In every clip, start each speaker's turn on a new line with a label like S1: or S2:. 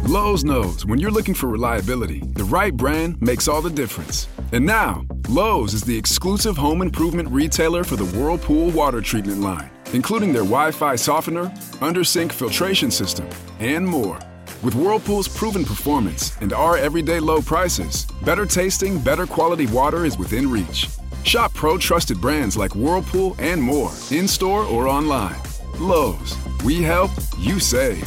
S1: Lowe's knows when you're looking for reliability, the right brand makes all the difference. And now, Lowe's is the exclusive home improvement retailer for the Whirlpool water treatment line, including their Wi-Fi softener, under-sink filtration system, and more. With Whirlpool's proven performance and our everyday low prices, better tasting, better quality water is within reach. Shop pro-trusted brands like Whirlpool and more, in-store or online. Lowe's, we help, you save.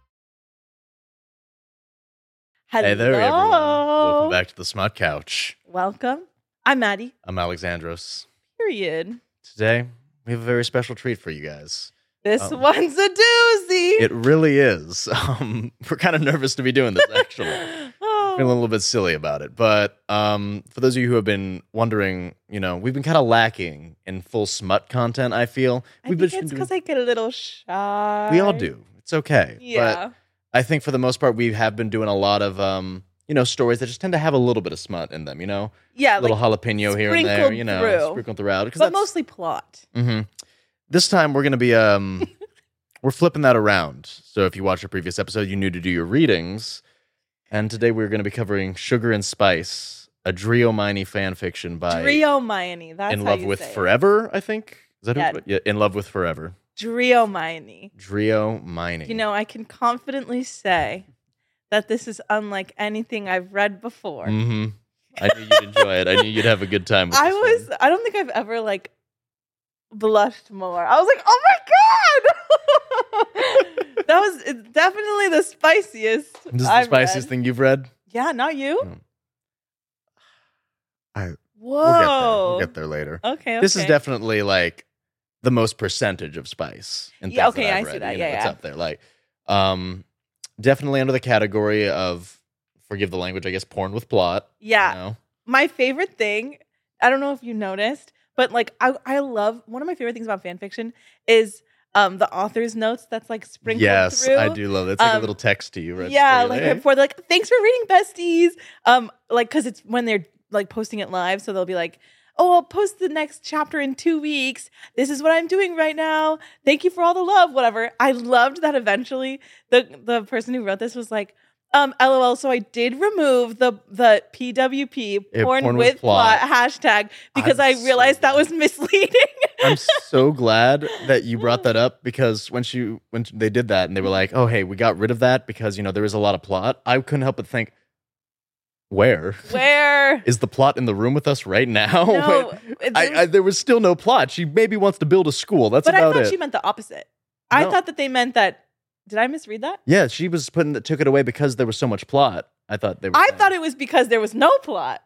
S2: Hello.
S3: Hey there, everyone. Welcome back to the Smut Couch.
S2: Welcome. I'm Maddie.
S3: I'm Alexandros.
S2: Period.
S3: Today, we have a very special treat for you guys.
S2: This one's a doozy.
S3: It really is. We're kind of nervous to be doing this, actually. Feeling a little bit silly about it. But for those of you who have been wondering, we've been kind of lacking in full smut content, I feel.
S2: I think it's because I get a little shy.
S3: We all do. It's okay.
S2: Yeah.
S3: But I think for the most part, we have been doing a lot of, stories that just tend to have a little bit of smut in them,
S2: Yeah,
S3: a little jalapeno here and there, sprinkled throughout.
S2: But mostly plot.
S3: Mm-hmm. This time we're going to be, we're flipping that around. So if you watched a previous episode, you knew to do your readings. And today we're going to be covering Sugar and Spice, a Driomine fan fiction by
S2: Driomine, that's
S3: In
S2: how
S3: Love
S2: you
S3: with
S2: say it.
S3: Forever, I think. Is that
S2: Yeah.
S3: who? Yeah, In Love with Forever.
S2: Driomine.
S3: Driomine.
S2: I can confidently say that this is unlike anything I've read before.
S3: Mm-hmm. I knew you'd enjoy it. I knew you'd have a good time with this one.
S2: I don't think I've ever blushed more. I was like, oh my God! That was definitely the spiciest.
S3: This is the spiciest thing you've read?
S2: Yeah, not you?
S3: Whoa.
S2: Whoa.
S3: We'll get there later.
S2: Okay.
S3: This is definitely the most percentage of spice.
S2: Yeah, okay,
S3: I've
S2: I see
S3: read.
S2: that.
S3: It's
S2: Yeah.
S3: up there. Definitely under the category of, forgive the language, I guess, porn with plot.
S2: Yeah. My favorite thing, I don't know if you noticed, but I love, one of my favorite things about fan fiction is the author's notes that's sprinkled through.
S3: Yes, I do love it. It's like a little text to you, right?
S2: Yeah, before they're thanks for reading, besties. Because it's when they're posting it live, so they'll be like, oh, I'll post the next chapter in 2 weeks. This is what I'm doing right now. Thank you for all the love, whatever. I loved that eventually the person who wrote this was like, LOL, so I did remove the PWP, porn with plot hashtag, because I realized that was misleading.
S3: I'm so glad that you brought that up, because when they did that and they were like, oh, hey, we got rid of that because, there was a lot of plot, I couldn't help but think, Where is the plot in the room with us right now?
S2: No,
S3: there was still no plot. She maybe wants to build a school. That's about it.
S2: But I thought she meant the opposite. No. I thought that they meant that. Did I misread that?
S3: Yeah, she was took it away because there was so much plot. I thought
S2: it was because there was no plot.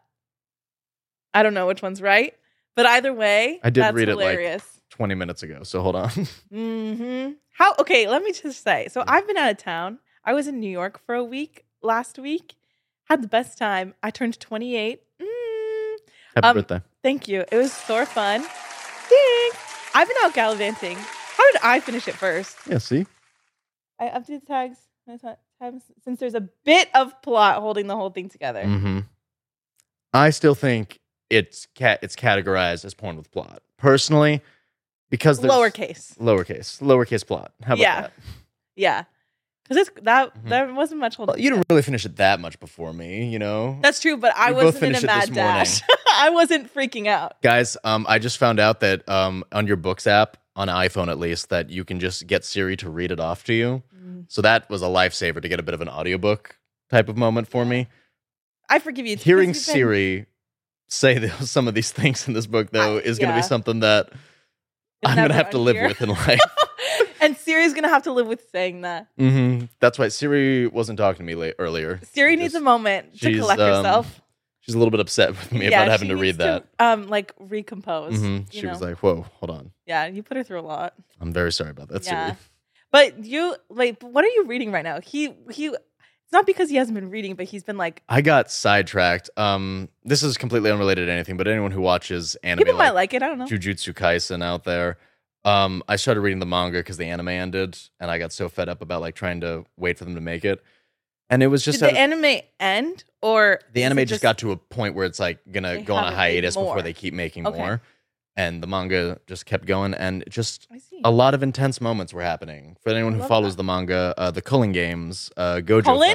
S2: I don't know which one's right, but either way,
S3: I did
S2: that's
S3: read
S2: hilarious.
S3: it 20 minutes ago. So hold on.
S2: Mm-hmm. Okay, let me just say. So I've been out of town. I was in New York for a week last week. Had the best time. I turned 28.
S3: Happy birthday.
S2: Thank you. It was so fun. Thanks. I've been out gallivanting. How did I finish it first?
S3: Yeah, see?
S2: I updated tags since there's a bit of plot holding the whole thing together.
S3: Mm-hmm. I still think it's categorized as porn with plot. Personally, because there's... Lowercase plot. How about that?
S2: Yeah. Because there wasn't much holding.
S3: Well, you didn't really finish it that much before me,
S2: That's true, but I wasn't in a mad dash. I wasn't freaking out.
S3: Guys, I just found out that on your Books app, on iPhone at least, that you can just get Siri to read it off to you. So that was a lifesaver to get a bit of an audiobook type of moment for me.
S2: I forgive you.
S3: Hearing Siri say some of these things in this book, though, is going to be something that I'm going to have to live with in life.
S2: And Siri's going to have to live with saying that.
S3: Mm-hmm. That's why Siri wasn't talking to me earlier.
S2: Siri needs a moment to collect herself.
S3: She's a little bit upset with me about having to read that.
S2: Recompose.
S3: Mm-hmm. She was like, whoa, hold on.
S2: Yeah, you put her through a lot.
S3: I'm very sorry about that, Siri.
S2: But what are you reading right now? It's not because he hasn't been reading, but he's been
S3: I got sidetracked. This is completely unrelated to anything, but anyone who watches anime,
S2: people might like it. I don't know.
S3: Jujutsu Kaisen out there. I started reading the manga because the anime ended, and I got so fed up about trying to wait for them to make it. And it was just
S2: Did the anime end, or
S3: the anime just got to a point where it's gonna go on a hiatus before they keep making more. And the manga just kept going, and just a lot of intense moments were happening. For anyone who follows the manga, the Culling Games, Gojo
S2: Cullen?
S3: fight.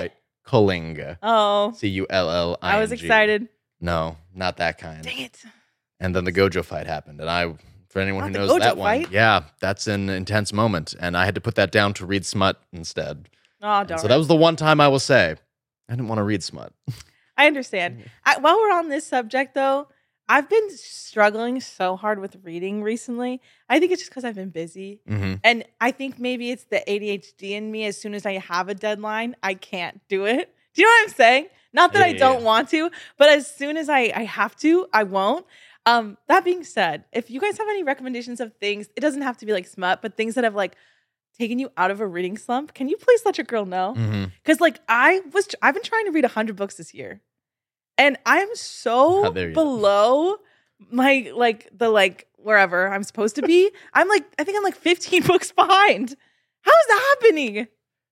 S3: Culling.
S2: Oh.
S3: Culling.
S2: I was excited.
S3: No, not that kind.
S2: Dang it.
S3: And then the Gojo fight happened. And for anyone
S2: Not
S3: who
S2: the
S3: knows
S2: Gojo
S3: that one,
S2: fight?
S3: yeah, that's an intense moment. And I had to put that down to read smut instead.
S2: Oh,
S3: And
S2: darn.
S3: so that was the one time I will say I didn't want to read smut.
S2: I understand. While we're on this subject, though, I've been struggling so hard with reading recently. I think it's just because I've been busy.
S3: Mm-hmm.
S2: And I think maybe it's the ADHD in me. As soon as I have a deadline, I can't do it. Do you know what I'm saying? Not that I don't want to, but as soon as I have to, I won't. That being said, if you guys have any recommendations of things, it doesn't have to be like smut, but things that have like taken you out of a reading slump, can you please let your girl know? Because like I've been trying to read 100 books this year, and I'm so below my wherever I'm supposed to be. I think I'm like 15 books behind. How is that happening?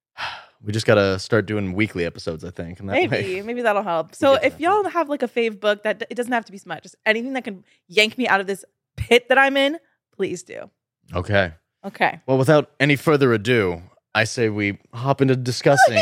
S3: We just got to start doing weekly episodes, I think. And that
S2: maybe that'll help. So if y'all have like a fave book, that it doesn't have to be smut, just anything that can yank me out of this pit that I'm in, please do.
S3: Okay.
S2: Well,
S3: without any further ado, I say we hop into discussing.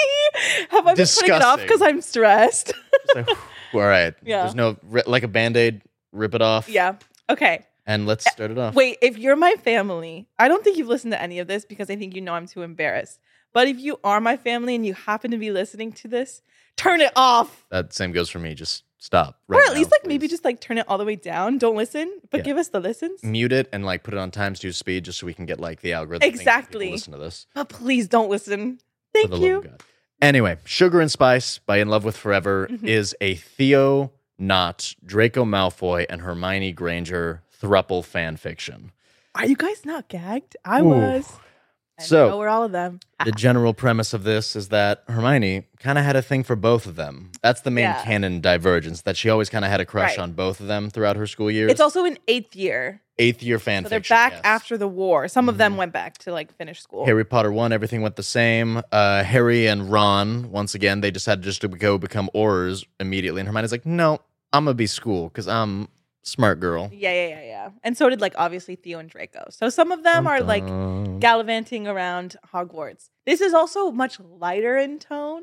S2: Have I been putting it off because I'm stressed?
S3: All right.
S2: Yeah.
S3: There's no, like a Band-Aid, rip it off.
S2: Yeah. Okay.
S3: And let's start it off.
S2: Wait, if you're my family, I don't think you've listened to any of this because I think you know I'm too embarrassed. But if you are my family and you happen to be listening to this, turn it off.
S3: That same goes for me. Just stop.
S2: Or at least maybe just like turn it all the way down. Don't listen, but give us the listens.
S3: Mute it and like put it on times 2 speed just so we can get like the algorithm.
S2: Exactly.
S3: Listen to this.
S2: But please don't listen. Thank you.
S3: Love of God. Anyway, Sugar and Spice by In Love with Forever is a Theo Knott, Draco Malfoy, and Hermione Granger thruple fan fiction.
S2: Are you guys not gagged? I was. So we're all of them.
S3: The general premise of this is that Hermione kind of had a thing for both of them. That's the main canon divergence, that she always kind of had a crush on both of them throughout her school years.
S2: It's also an 8th year.
S3: 8th year fan
S2: so
S3: fiction.
S2: They're back after the war. Some of them went back to like finish school.
S3: Harry Potter 1, everything went the same. Harry and Ron, once again, they decided just to go become Aurors immediately. And Hermione's like, no, I'm going to be school because I'm smart girl.
S2: Yeah. And so did like obviously Theo and Draco. So some of them are like gallivanting around Hogwarts. This is also much lighter in tone.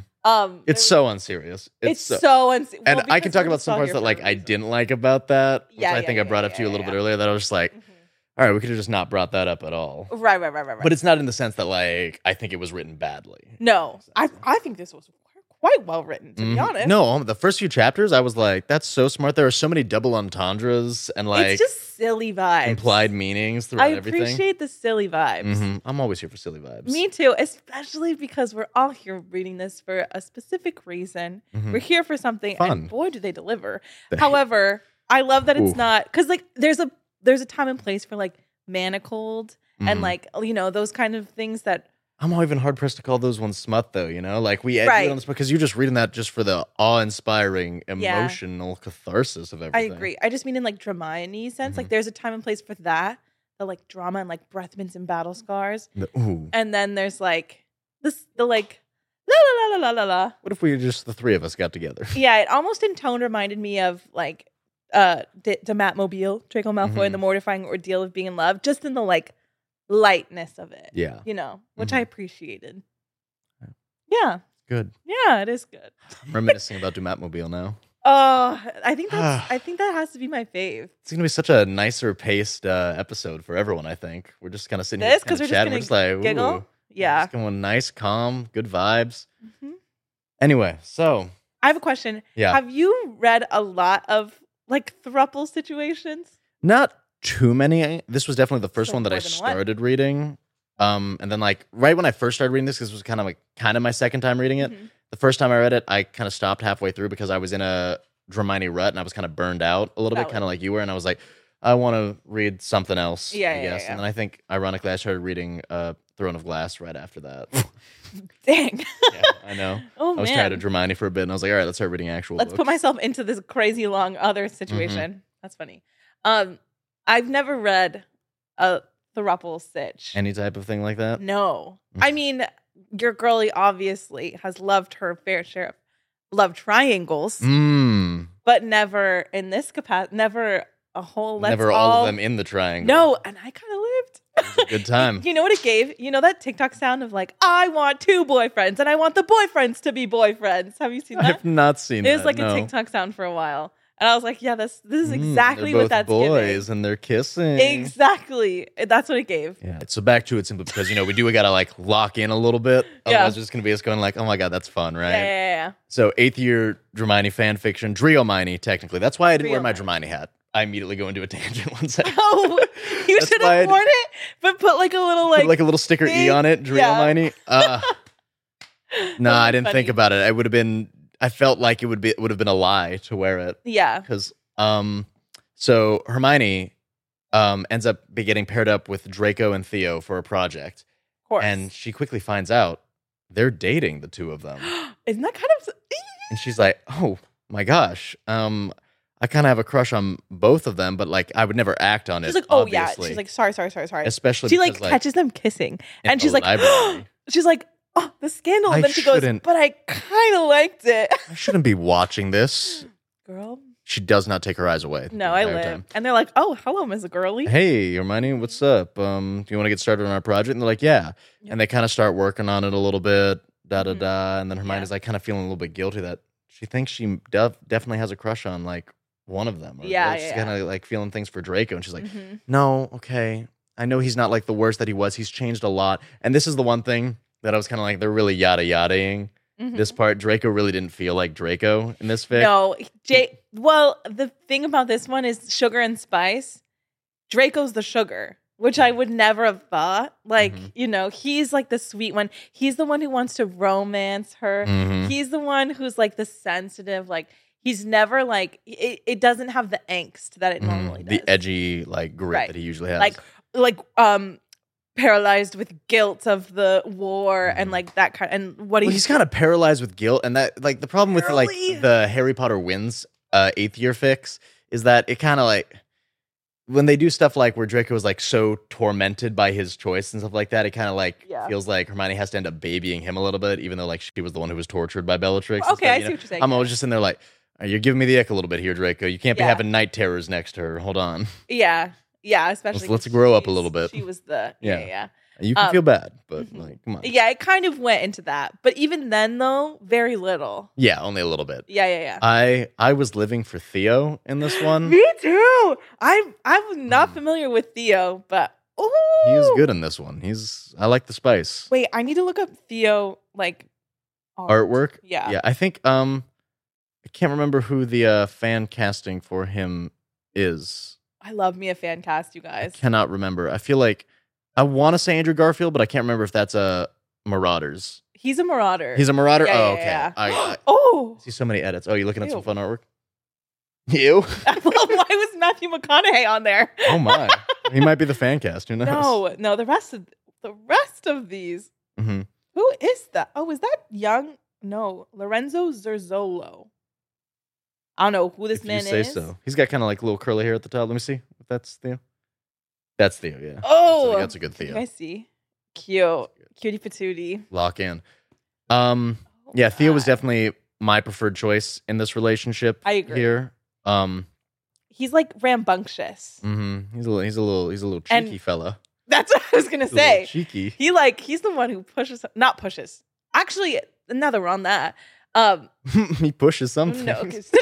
S3: It's so unserious.
S2: It's so unserious.
S3: And I can talk about some parts that like I didn't like about that. Which I think I brought up to you a little bit earlier. That I was just like, all right, we could have just not brought that up at all.
S2: Right.
S3: But it's not in the sense that like I think it was written badly.
S2: No, I think this was quite well written, to be honest.
S3: No, the first few chapters, I was like, that's so smart. There are so many double entendres and like
S2: it's just silly vibes,
S3: implied meanings throughout everything.
S2: I appreciate the silly vibes.
S3: I'm always here for silly vibes.
S2: Me too, especially because we're all here reading this for a specific reason. We're here for something,
S3: fun.
S2: And boy, do they deliver. However, I love that it's not, because like there's a time and place for like manacled and like, you know, those kind of things that.
S3: I'm not even hard pressed to call those ones smut, though. You know, like we edit on this because you're just reading that just for the awe-inspiring, emotional catharsis of everything.
S2: I agree. I just mean in like Hermione sense. Like there's a time and place for that, the like drama and like breath mints and battle scars. And then there's like the like la la la la la la.
S3: What if we just the three of us got together?
S2: Yeah, it almost in tone reminded me of like the Matmobile, Draco Malfoy, and the mortifying ordeal of being in love, just in the like lightness of it.
S3: Yeah.
S2: You know, which I appreciated. Yeah.
S3: Good.
S2: Yeah, it is good.
S3: I'm reminiscing about Dumatmobile now.
S2: Oh, I think that has to be my fave.
S3: It's gonna be such a nicer paced episode for everyone. I think we're just kind of sitting
S2: here
S3: because we're chatting. We're just like
S2: giggle. Yeah,
S3: just going nice, calm, good vibes. Anyway, so
S2: I have a question.
S3: Yeah,
S2: have you read a lot of like throuple situations?
S3: Not too many. This was definitely the first one that I started reading. And then like right when I first started reading this was kind of my second time reading it. The first time I read it, I kind of stopped halfway through because I was in a Hermione rut and I was kind of burned out a little bit, kind of like you were. And I was like, I want to read something else, I guess. And then I think, ironically, I started reading Throne of Glass right after that.
S2: Dang.
S3: Yeah, I know.
S2: Oh,
S3: I was tired of Hermione for a bit and I was like, all right, let's start reading actual
S2: books. Put myself into this crazy long other situation. That's funny. I've never read a throuple sitch.
S3: Any type of thing like that?
S2: No. I mean, your girlie obviously has loved her fair share of love triangles, but never in this capacity, never a whole
S3: never all of them in the triangle.
S2: No, and I kind of lived.
S3: a good time.
S2: You know what it gave? You know that TikTok sound of like, I want 2 boyfriends and I want the boyfriends to be boyfriends. Have you seen that?
S3: I have not seen that.
S2: It was like a TikTok sound for a while. And I was like, yeah, this is exactly what that's giving.
S3: Boys and they're kissing.
S2: Exactly. That's what it gave.
S3: Yeah. So back to it simply because, we gotta like lock in a little bit. Otherwise it's just gonna be us going like, oh my God, that's fun, right?
S2: Yeah.
S3: So 8th year Dramione fan fiction, Dramione technically. That's why I didn't wear my
S2: Dramione.
S3: Dramione hat. I immediately go into a tangent one second.
S2: Oh, you should have worn it, but put like a little
S3: put like a little sticker
S2: thing.
S3: E on it, Dramione. No, I didn't think about it. I felt like it would have been a lie to wear it.
S2: Yeah.
S3: Because so Hermione ends up getting paired up with Draco and Theo for a project.
S2: Of course.
S3: And she quickly finds out they're dating, the 2 of them.
S2: Isn't that kind of...
S3: And she's like, oh my gosh, I kind of have a crush on both of them, but like I would never act on it.
S2: She's like,
S3: obviously.
S2: yeah. She's like, sorry.
S3: Especially
S2: she
S3: because,
S2: like catches them kissing. And she's like,
S3: library.
S2: she's like, oh, the scandal. And then she goes, but I kind of liked it.
S3: I shouldn't be watching this.
S2: Girl.
S3: She does not take her eyes away.
S2: No, I live. Time. And they're like, oh, hello, Miss Girly.
S3: Hey, Hermione, what's up? Do you want to get started on our project? And they're like, yeah. Yep. And they kind of start working on it a little bit, And then Hermione's like kind of feeling a little bit guilty that she thinks she definitely has a crush on like one of them. Or, she's kind of like feeling things for Draco. And she's like, no, okay. I know he's not like the worst that he was. He's changed a lot. And this is the one thing that I was kind of like, they're really yada-yadaing. This part, Draco really didn't feel like Draco in this fic.
S2: No, well, the thing about this one is sugar and spice. Draco's the sugar, which I would never have thought. Like, he's like the sweet one. He's the one who wants to romance her. He's the one who's like the sensitive, like, he's never like, it doesn't have the angst that it normally does.
S3: The edgy, like, grit that he usually has.
S2: Like, paralyzed with guilt of the war and like that kind and what
S3: he's kind of paralyzed with guilt, and that like the problem with like the Harry Potter wins 8th year fix is that it kind of like when they do stuff like where Draco is like so tormented by his choice and stuff like that, it kind of like feels like Hermione has to end up babying him a little bit, even though like she was the one who was tortured by Bellatrix.
S2: Okay, I see what you're saying.
S3: I'm always just in there like, you're giving me the ick a little bit here, Draco. You can't be having night terrors next to her. Hold on.
S2: Yeah, especially
S3: let's grow up a little bit.
S2: She was the yeah.
S3: You can feel bad, but like, come on.
S2: Yeah, it kind of went into that, but even then, though, very little.
S3: Yeah, only a little bit.
S2: Yeah.
S3: I was living for Theo in this one.
S2: Me too. I was not familiar with Theo, but
S3: he was good in this one. I like the spice.
S2: Wait, I need to look up Theo like
S3: artwork.
S2: Yeah.
S3: I think I can't remember who the fan casting for him is.
S2: I love me a fan cast, you guys.
S3: I cannot remember. I feel like I want to say Andrew Garfield, but I can't remember if that's a Marauders.
S2: He's a Marauder.
S3: He's a Marauder?
S2: Yeah,
S3: okay.
S2: Yeah.
S3: I see so many edits. Oh, you looking at some fun artwork? You?
S2: Why was Matthew McConaughey on there?
S3: Oh my. He might be the fan cast. Who knows?
S2: No, the rest of these. Who is that? Oh, is that young? No, Lorenzo Zerzolo. I don't know who this man is. If you say so.
S3: He's got kind of like little curly hair at the top. Let me see if that's Theo. That's Theo, yeah.
S2: Oh,
S3: that's a good Theo.
S2: I see. Cute. Cutie patootie.
S3: Lock in. Yeah, Theo was definitely my preferred choice in this relationship.
S2: I agree.
S3: Here.
S2: He's like rambunctious.
S3: He's a little cheeky fella.
S2: That's what I was gonna say.
S3: Cheeky.
S2: He's the one who not pushes. Actually, another on that.
S3: He pushes something.
S2: No.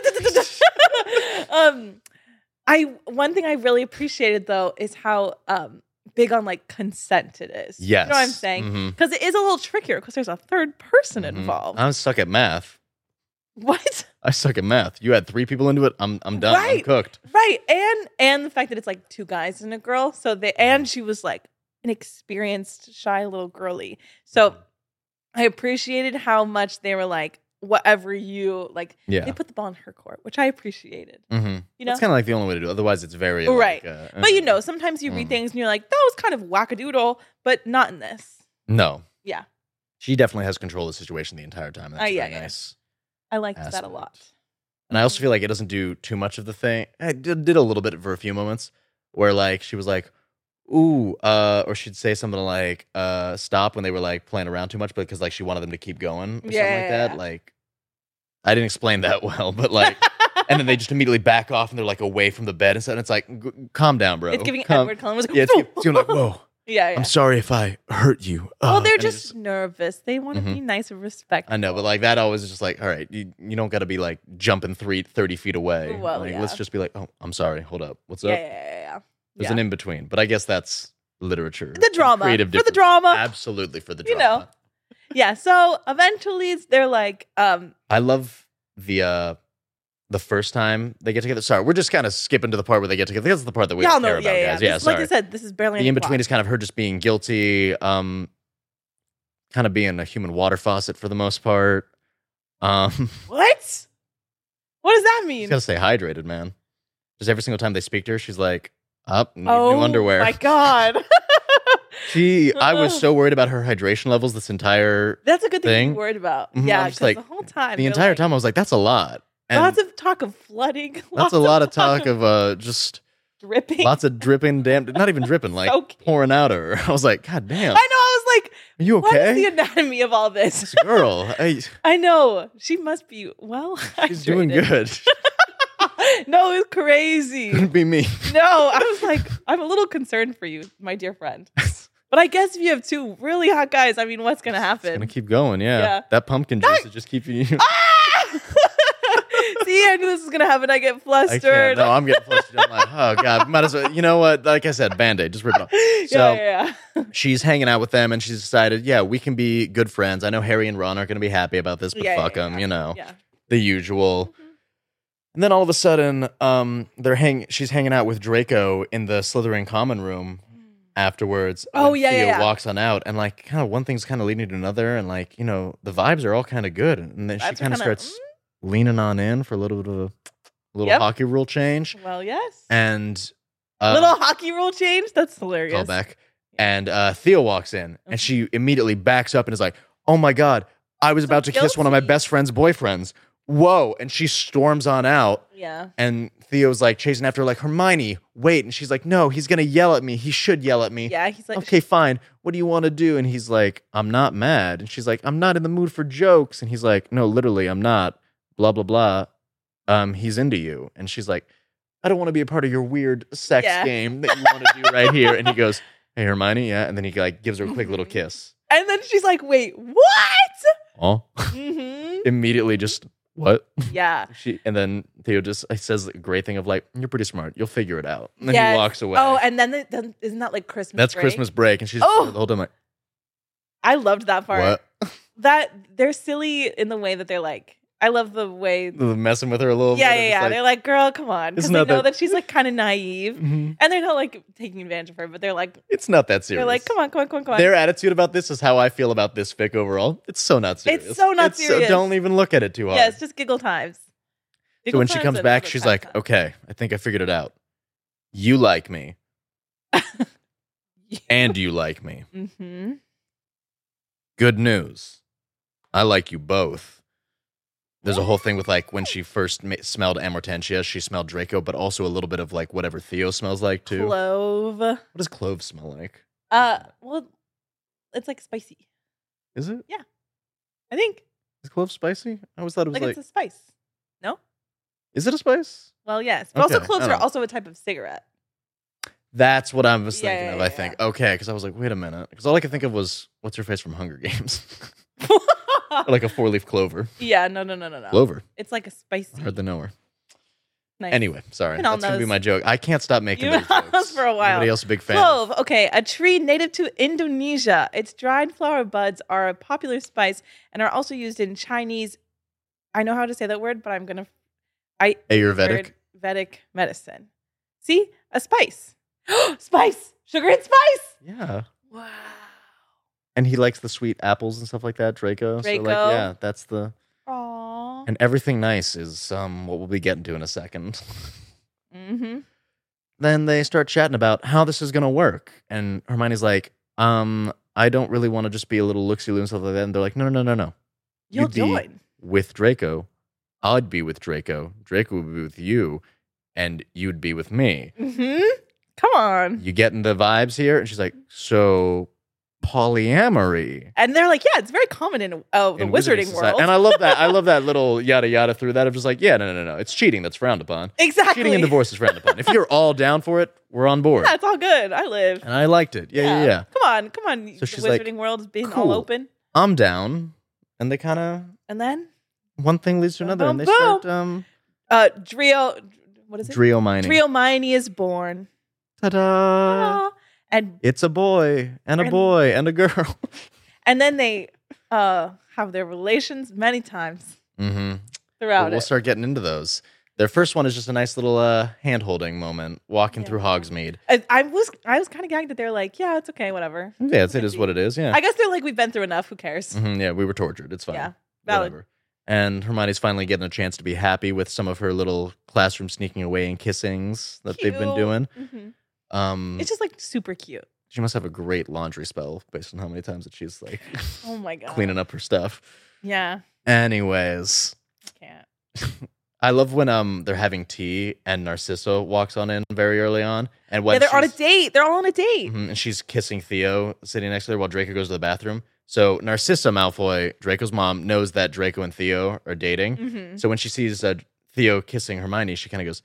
S2: One thing I really appreciated though is how big on like consent it is.
S3: Yes.
S2: You know what I'm saying? Because it is a little trickier because there's a third person involved.
S3: I'm stuck at math.
S2: What?
S3: I suck at math. You had 3 people into it. I'm done.
S2: Right.
S3: I'm cooked.
S2: Right. And the fact that it's like 2 guys and a girl. So she was like an experienced, shy little girly. So I appreciated how much they were like, whatever you like, they put the ball in her court, which I appreciated. You know,
S3: it's kind of like the only way to do it. Otherwise, it's very
S2: right.
S3: Like,
S2: but sometimes you read things and you're like, that was kind of wackadoodle, but not in this.
S3: No.
S2: Yeah.
S3: She definitely has control of the situation the entire time. That's very nice.
S2: I liked that a lot.
S3: And I also feel like it doesn't do too much of the thing. It did a little bit for a few moments where like she was like, ooh, or she'd say something like stop when they were like playing around too much because like she wanted them to keep going or something like that. Like I didn't explain that well, but like and then they just immediately back off and they're like away from the bed and stuff. And it's like calm down, bro.
S2: It's giving Edward Cullen was
S3: it's giving like, whoa.
S2: Yeah, yeah.
S3: I'm sorry if I hurt you.
S2: Well, they're just nervous. They want to be nice and respectful.
S3: I know, but like that always is just like, all right, you don't got to be like jumping 30 feet away.
S2: Well,
S3: like,
S2: yeah.
S3: let's just be like, oh, I'm sorry. Hold up. What's up?
S2: Yeah.
S3: There's an in between, but I guess that's literature.
S2: The drama.
S3: Creative
S2: for the drama.
S3: Absolutely for the drama.
S2: You know. Yeah. So eventually they're like,
S3: I love the first time they get together. Sorry, we're just kind of skipping to the part where they get together. This is the part that we don't care about, guys. Yeah,
S2: like I said, this is barely
S3: the in between is kind of her just being guilty, kind of being a human water faucet for the most part.
S2: What? What does that mean?
S3: She's got to stay hydrated, man. Just every single time they speak to her, she's like, "Up, new underwear."
S2: Oh my god.
S3: I was so worried about her hydration levels this entire.
S2: That's a good thing to be worried about.
S3: Mm-hmm.
S2: Yeah, because like, the whole time,
S3: the entire time, I was like, "That's a lot." And
S2: lots of talk of flooding.
S3: That's a lot of talk of just
S2: dripping.
S3: Lots of dripping, not even dripping, like pouring out of her. I was like, God damn.
S2: I know. I was like,
S3: are you okay?
S2: What is the anatomy of all this?
S3: This girl.
S2: I know. She must be
S3: She's doing good.
S2: No, it's crazy.
S3: Couldn't be me.
S2: No, I was like, I'm a little concerned for you, my dear friend. But I guess if you have two really hot guys, I mean, what's going to happen?
S3: It's going to keep going, yeah. That pumpkin juice is just keeping you...
S2: See, I knew this was going to happen. I get flustered.
S3: No, I'm getting flustered. I'm like, oh, God. Might as well... You know what? Like I said, Band-Aid. Just rip it off. So she's hanging out with them, and she's decided, we can be good friends. I know Harry and Ron aren't going to be happy about this, but fuck them, you know. Yeah. The usual... Mm-hmm. And then all of a sudden, she's hanging out with Draco in the Slytherin common room afterwards. Theo walks on out, and like kind of one thing's kind of leading to another, and like, you know, the vibes are all kind of good. And then she kind of starts leaning on in for a little bit of a hockey rule change.
S2: Well, yes.
S3: And
S2: little hockey rule change? That's hilarious.
S3: Callback. And Theo walks in, and she immediately backs up and is like, oh my God, I was about to kiss one of my best friend's boyfriends. Whoa. And she storms on out.
S2: Yeah.
S3: And Theo's like chasing after her, like, Hermione, wait. And she's like, no, he's going to yell at me. He should yell at me.
S2: Yeah. He's like,
S3: okay, fine. What do you want to do? And he's like, I'm not mad. And she's like, I'm not in the mood for jokes. And he's like, no, literally, I'm not. Blah, blah, blah. He's into you. And she's like, I don't want to be a part of your weird sex game that you want to do right here. And he goes, hey, Hermione. Yeah. And then he like gives her a quick little kiss.
S2: And then she's like, wait, what?
S3: Oh. Mm-hmm. Immediately just... What?
S2: Yeah.
S3: And then Theo just says a great thing of like, you're pretty smart. You'll figure it out. And then he walks away.
S2: Oh, and then isn't that like Christmas
S3: That's
S2: break?
S3: Christmas break. And she's the whole time like.
S2: I loved that part.
S3: What?
S2: That they're silly in the way that they're like, I love the way.
S3: They're messing with her a little bit.
S2: Yeah. Like, they're like, girl, come on. Because they know that she's like kind of naive. Mm-hmm. And they're not like taking advantage of her, but they're like.
S3: It's not that serious.
S2: They're like, come on.
S3: Their attitude about this is how I feel about this fic overall. It's so not serious.
S2: It's so not serious.
S3: Don't even look at it too hard.
S2: Yeah, it's just giggle times.
S3: So when she comes back, she's like, okay, I think I figured it out. You like me. And you like me. Mm-hmm. Good news. I like you both. There's a whole thing with like when she first smelled Amortentia, she smelled Draco, but also a little bit of like whatever Theo smells like too.
S2: Clove.
S3: What does clove smell like?
S2: Well, it's like spicy.
S3: Is it?
S2: Yeah, I think.
S3: Is clove spicy? I always thought it was like
S2: it's a spice. No.
S3: Is it a spice?
S2: Well, yes, but also cloves are also a type of cigarette.
S3: That's what I was thinking of. I think okay, because I was like, wait a minute, because all I could think of was what's her face from Hunger Games. Like a 4-leaf clover.
S2: Yeah, no.
S3: Clover.
S2: It's like a spicy.
S3: I hardly know her.
S2: Nice.
S3: Anyway, sorry. That's going to be my joke. I can't stop making those jokes.
S2: For a while.
S3: Anybody else a big fan?
S2: Clove. Okay, a tree native to Indonesia. Its dried flower buds are a popular spice and are also used in Chinese. I know how to say that word, but I'm going to.
S3: Ayurvedic?
S2: Vedic medicine. See? A spice. Spice. Sugar and spice.
S3: Yeah.
S2: Wow.
S3: And he likes the sweet apples and stuff like that, Draco. So like, yeah, that's the.
S2: Aww.
S3: And everything nice is what we'll be getting to in a second.
S2: Mm-hmm.
S3: Then they start chatting about how this is going to work. And Hermione's like, I don't really want to just be a little looksy-loo and stuff like that. And they're like, no.
S2: You'll join.
S3: With Draco. I'd be with Draco. Draco would be with you. And you'd be with me.
S2: Mm-hmm. Come on.
S3: You getting the vibes here? And she's like, so... polyamory.
S2: And they're like, yeah, it's very common in the wizarding world.
S3: And I love that. I love that little yada yada through that of just like, yeah, no. It's cheating that's frowned upon.
S2: Exactly.
S3: Cheating and divorce is frowned upon. If you're all down for it, we're on board.
S2: Yeah, it's all good. I live.
S3: And I liked it. Yeah.
S2: Come on.
S3: So she's
S2: the wizarding world is being
S3: cool.
S2: all open.
S3: I'm down. And they kind of...
S2: And then?
S3: One thing leads to another.
S2: Boom,
S3: and they start...
S2: What is it?
S3: Driomeini.
S2: Driomeini is born.
S3: Ta-da!
S2: And
S3: it's a boy and a boy and a girl.
S2: And then they have their relations many times throughout
S3: We'll start getting into those. Their first one is just a nice little hand-holding moment, walking through Hogsmeade.
S2: I was kind of gagged that they're like, yeah, it's okay, whatever.
S3: Yeah, it is what it is, yeah.
S2: I guess they're like, we've been through enough, who cares?
S3: Yeah, we were tortured, it's fine.
S2: Yeah, valid.
S3: Whatever. And Hermione's finally getting a chance to be happy with some of her little classroom sneaking away and kissings that they've been doing.
S2: It's just like super cute.
S3: She must have a great laundry spell based on how many times that she's like
S2: oh my God.
S3: cleaning up her stuff.
S2: Yeah.
S3: Anyways.
S2: I can't.
S3: I love when they're having tea and Narcissa walks on in very early on. And when
S2: they're on a date. They're all on a date.
S3: And she's kissing Theo sitting next to her while Draco goes to the bathroom. So Narcissa Malfoy, Draco's mom, knows that Draco and Theo are dating. So when she sees Theo kissing Hermione, she kind of goes,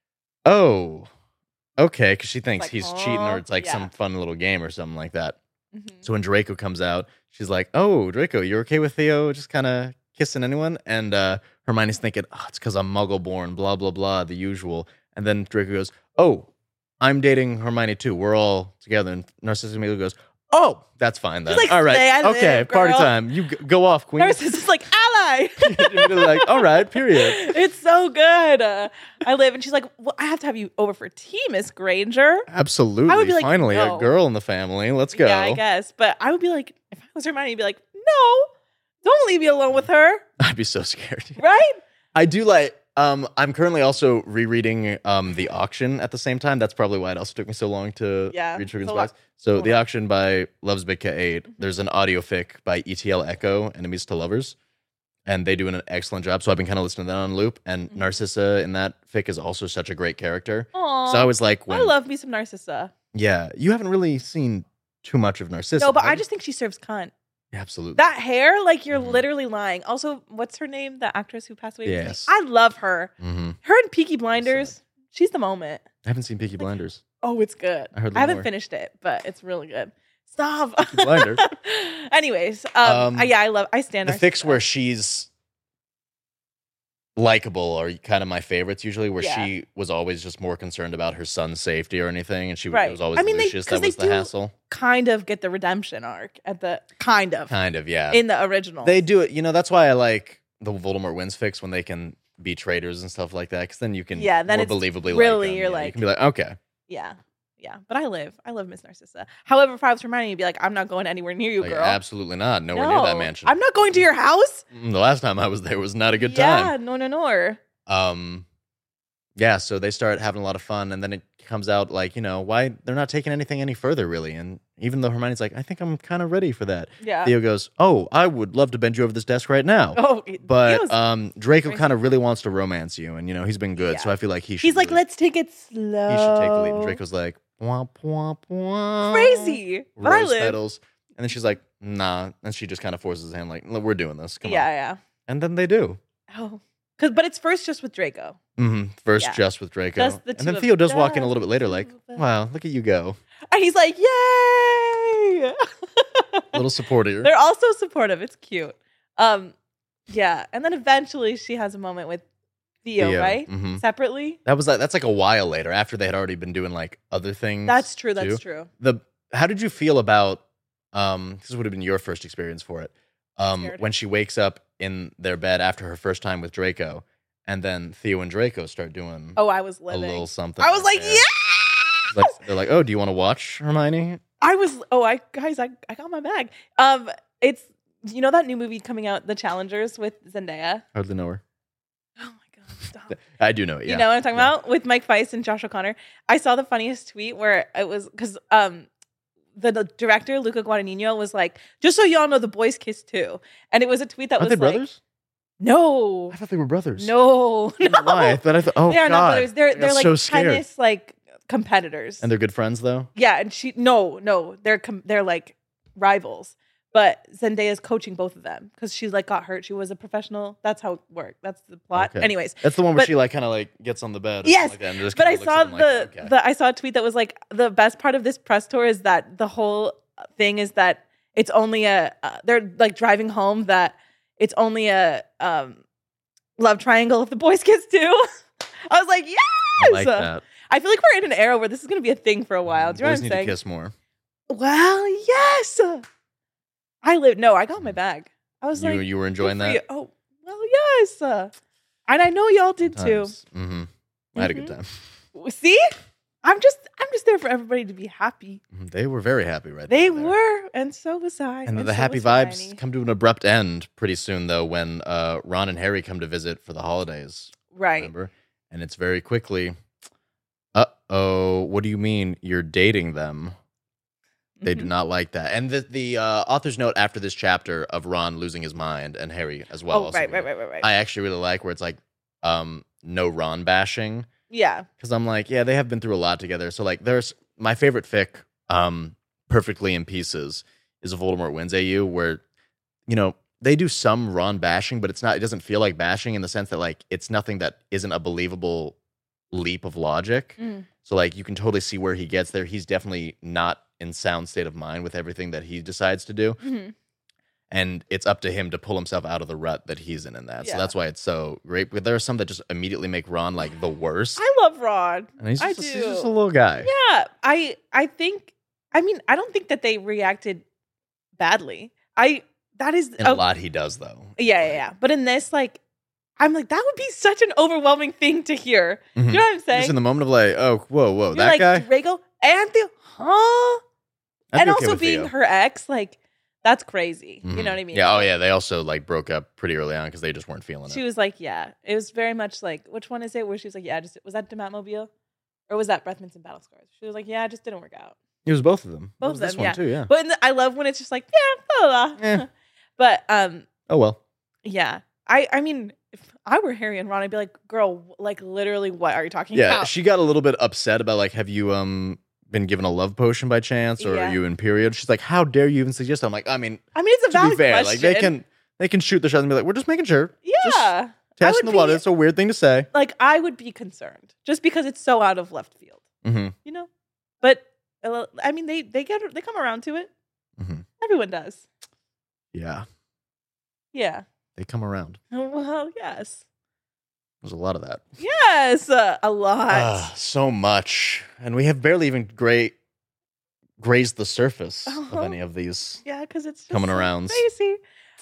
S3: oh, okay, because she thinks he's cheating or it's like some fun little game or something like that. So when Draco comes out, she's like, oh, Draco, you're okay with Theo just kind of kissing anyone? And Hermione's thinking, oh, it's because I'm Muggle-born, blah, blah, blah, the usual. And then Draco goes, oh, I'm dating Hermione too. We're all together. And Narcissa immediately goes, oh, that's fine then.
S2: Like,
S3: all right, okay,
S2: live,
S3: party time. You go off, queen.
S2: Narcissa's like, ally.
S3: Like, all right, period.
S2: It's so good. I live, and she's like, well, I have to have you over for tea, Miss Granger.
S3: Absolutely.
S2: I would be like,
S3: finally,
S2: no.
S3: a girl in the family. Let's go.
S2: Yeah, I guess. But I would be like, if I was Hermione, I'd be like, no, don't leave me alone with her.
S3: I'd be so scared.
S2: Right?
S3: I do like, I'm currently also rereading The Auction at the same time. That's probably why it also took me so long to read Sugar and Spice. So The Auction by Loves Big Cat 8. There's an audio fic by ETL Echo, Enemies to Lovers. And they do an excellent job. So I've been kind of listening to that on loop. And Narcissa in that fic is also such a great character.
S2: Aww.
S3: So I was like,
S2: I love me some Narcissa.
S3: Yeah. You haven't really seen too much of Narcissa.
S2: No, but I just think she serves cunt.
S3: Absolutely.
S2: That hair, like you're literally lying. Also, what's her name? The actress who passed away?
S3: Yes.
S2: I love her. Her and Peaky Blinders. She's the moment.
S3: I haven't seen Peaky Blinders.
S2: Oh, it's good.
S3: I
S2: haven't finished it, but it's really good. Stop.
S3: Peaky Blinders.
S2: Anyways, I stand
S3: the fics where she's likable are kind of my favorites usually, where she was always just more concerned about her son's safety or anything, and she was always Lucius. That was the hassle.
S2: Kind of get the redemption arc at the kind of
S3: yeah
S2: in the original.
S3: They do it. That's why I like the Voldemort wins fics when they can be traitors and stuff like that, because then you can then more believably
S2: really
S3: like them.
S2: You're like
S3: you can be like, okay,
S2: yeah. But I love Miss Narcissa. However, if I was Hermione, I'd be like, I'm not going anywhere near you, girl.
S3: Absolutely not. Nowhere near that mansion.
S2: I'm not going to your house.
S3: The last time I was there was not a good time.
S2: Yeah, no.
S3: Yeah, so they start having a lot of fun, and then it comes out like, why they're not taking anything any further, really. And even though Hermione's like, I think I'm kind of ready for that.
S2: Yeah.
S3: Theo goes, oh, I would love to bend you over this desk right now.
S2: Oh,
S3: but Draco kind of really wants to romance you, and he's been good, so I feel like he should.
S2: He's like, let's take it slow.
S3: He should take the lead. And Draco's like, womp, womp, womp.
S2: Crazy. But I live.
S3: Petals. And then she's like, nah. And she just kind of forces his hand, like, we're doing this. Come on.
S2: Yeah.
S3: And then they do.
S2: Oh. But it's first just with Draco.
S3: First just with Draco.
S2: Just the two
S3: and then Theo does walk in a little bit later, like, wow, look at you go.
S2: And he's like, yay!
S3: A little supportive.
S2: They're also supportive. It's cute. Yeah. And then eventually she has a moment with Theo. Right? Separately.
S3: That's like a while later, after they had already been doing like other things.
S2: That's true. That's true.
S3: How did you feel about this would have been your first experience for it. When she wakes up in their bed after her first time with Draco, and then Theo and Draco start doing
S2: I was living
S3: a little something.
S2: I was like, yeah.
S3: They're like, oh, do you want to watch, Hermione?
S2: I got my bag. It's that new movie coming out, The Challengers, with Zendaya.
S3: Hardly know her.
S2: Oh my God, stop.
S3: I do know it, yeah.
S2: You know what I'm talking about? With Mike Feist and Josh O'Connor. I saw the funniest tweet where it was, because the director, Luca Guadagnino, was like, just so y'all know, the boys kiss too. And it was a tweet that
S3: Aren't
S2: was
S3: they
S2: like,
S3: brothers?
S2: No.
S3: I thought they were brothers.
S2: No.
S3: Why? But I thought, oh,
S2: they are
S3: God.
S2: not brothers. They're like
S3: so scared.
S2: tennis like competitors.
S3: And they're good friends though?
S2: Yeah, and they're like rivals. But Zendaya's coaching both of them because she like got hurt. She was a professional. That's how it worked. That's the plot.
S3: Okay.
S2: Anyways,
S3: that's the one where she like kind of like gets on the bed.
S2: Yes,
S3: like that and just
S2: but I
S3: looks
S2: saw
S3: at them like, okay.
S2: I saw a tweet that was like the best part of this press tour is that the whole thing is that it's only they're like driving home that it's only a love triangle if the boys kiss too. I was like, yes.
S3: I like that.
S2: I feel like we're in an era where this is going to be a thing for a while. Do you know what I'm
S3: need
S2: saying?
S3: To kiss more.
S2: Well, yes. I got my bag. I was like,
S3: you were enjoying that?
S2: You. Oh, well, yes. And I know y'all did too.
S3: Mm-hmm. I had a good time.
S2: See? I'm just there for everybody to be happy.
S3: They were very happy right
S2: They
S3: there.
S2: were, and so was I.
S3: And the
S2: so
S3: happy
S2: was
S3: vibes
S2: Hermione.
S3: come to an abrupt end pretty soon, though, when Ron and Harry come to visit for the holidays.
S2: Right.
S3: Remember? And it's very quickly, uh-oh, what do you mean you're dating them? They do not like that. And the author's note after this chapter of Ron losing his mind and Harry as well.
S2: Oh, right.
S3: I actually really like where it's like no Ron bashing.
S2: Yeah.
S3: Because I'm like, yeah, they have been through a lot together. So like there's my favorite fic, Perfectly in Pieces, is a Voldemort Wins AU where, you know, they do some Ron bashing, but it doesn't feel like bashing in the sense that like it's nothing that isn't a believable leap of logic. So like you can totally see where he gets there. He's definitely not in sound state of mind with everything that he decides to do. And it's up to him to pull himself out of the rut that he's in that. Yeah. So that's why it's so great. But there are some that just immediately make Ron like the worst.
S2: I love Ron.
S3: And he's just a little guy.
S2: Yeah. I don't think that they reacted badly. That is
S3: in a lot he does though.
S2: Yeah. But in this, like, I'm like, that would be such an overwhelming thing to hear. You know what I'm saying?
S3: Just in the moment of like, oh, whoa,
S2: You're
S3: that
S2: like,
S3: guy?
S2: Draco and Theo, huh? And also being
S3: Theo.
S2: her ex, like, that's crazy. You know what I mean?
S3: Yeah, oh yeah, they also like broke up pretty early on because they just weren't feeling it.
S2: She was like, yeah. It was very much like, which one is it? Where she was like, yeah, was that Dematmobile? Or was that Breath Mints and Battle Scars? She was like, yeah, it just didn't work out.
S3: It was both of them.
S2: Both of them,
S3: this one too, yeah.
S2: But I love when it's just like, yeah, blah, blah.
S3: Yeah.
S2: But,
S3: oh well.
S2: Yeah. I mean, if I were Harry and Ron, I'd be like, girl, like literally what are you talking about?
S3: Yeah, she got a little bit upset about like, have you been given a love potion by chance, or are you in period? She's like, how dare you even suggest that? I'm like, I mean, it's a valid question. Like they can shoot the shot and be like, we're just making sure.
S2: Yeah.
S3: Just testing the water. It's a weird thing to say.
S2: Like, I would be concerned just because it's so out of left field. You know? But I mean, they come around to it. Everyone does.
S3: Yeah.
S2: Yeah.
S3: They come around.
S2: Well, yes.
S3: There's a lot of that.
S2: Yes, a lot.
S3: So much. And we have barely even grazed the surface of any of these.
S2: Yeah, because it's just
S3: coming around.
S2: Crazy.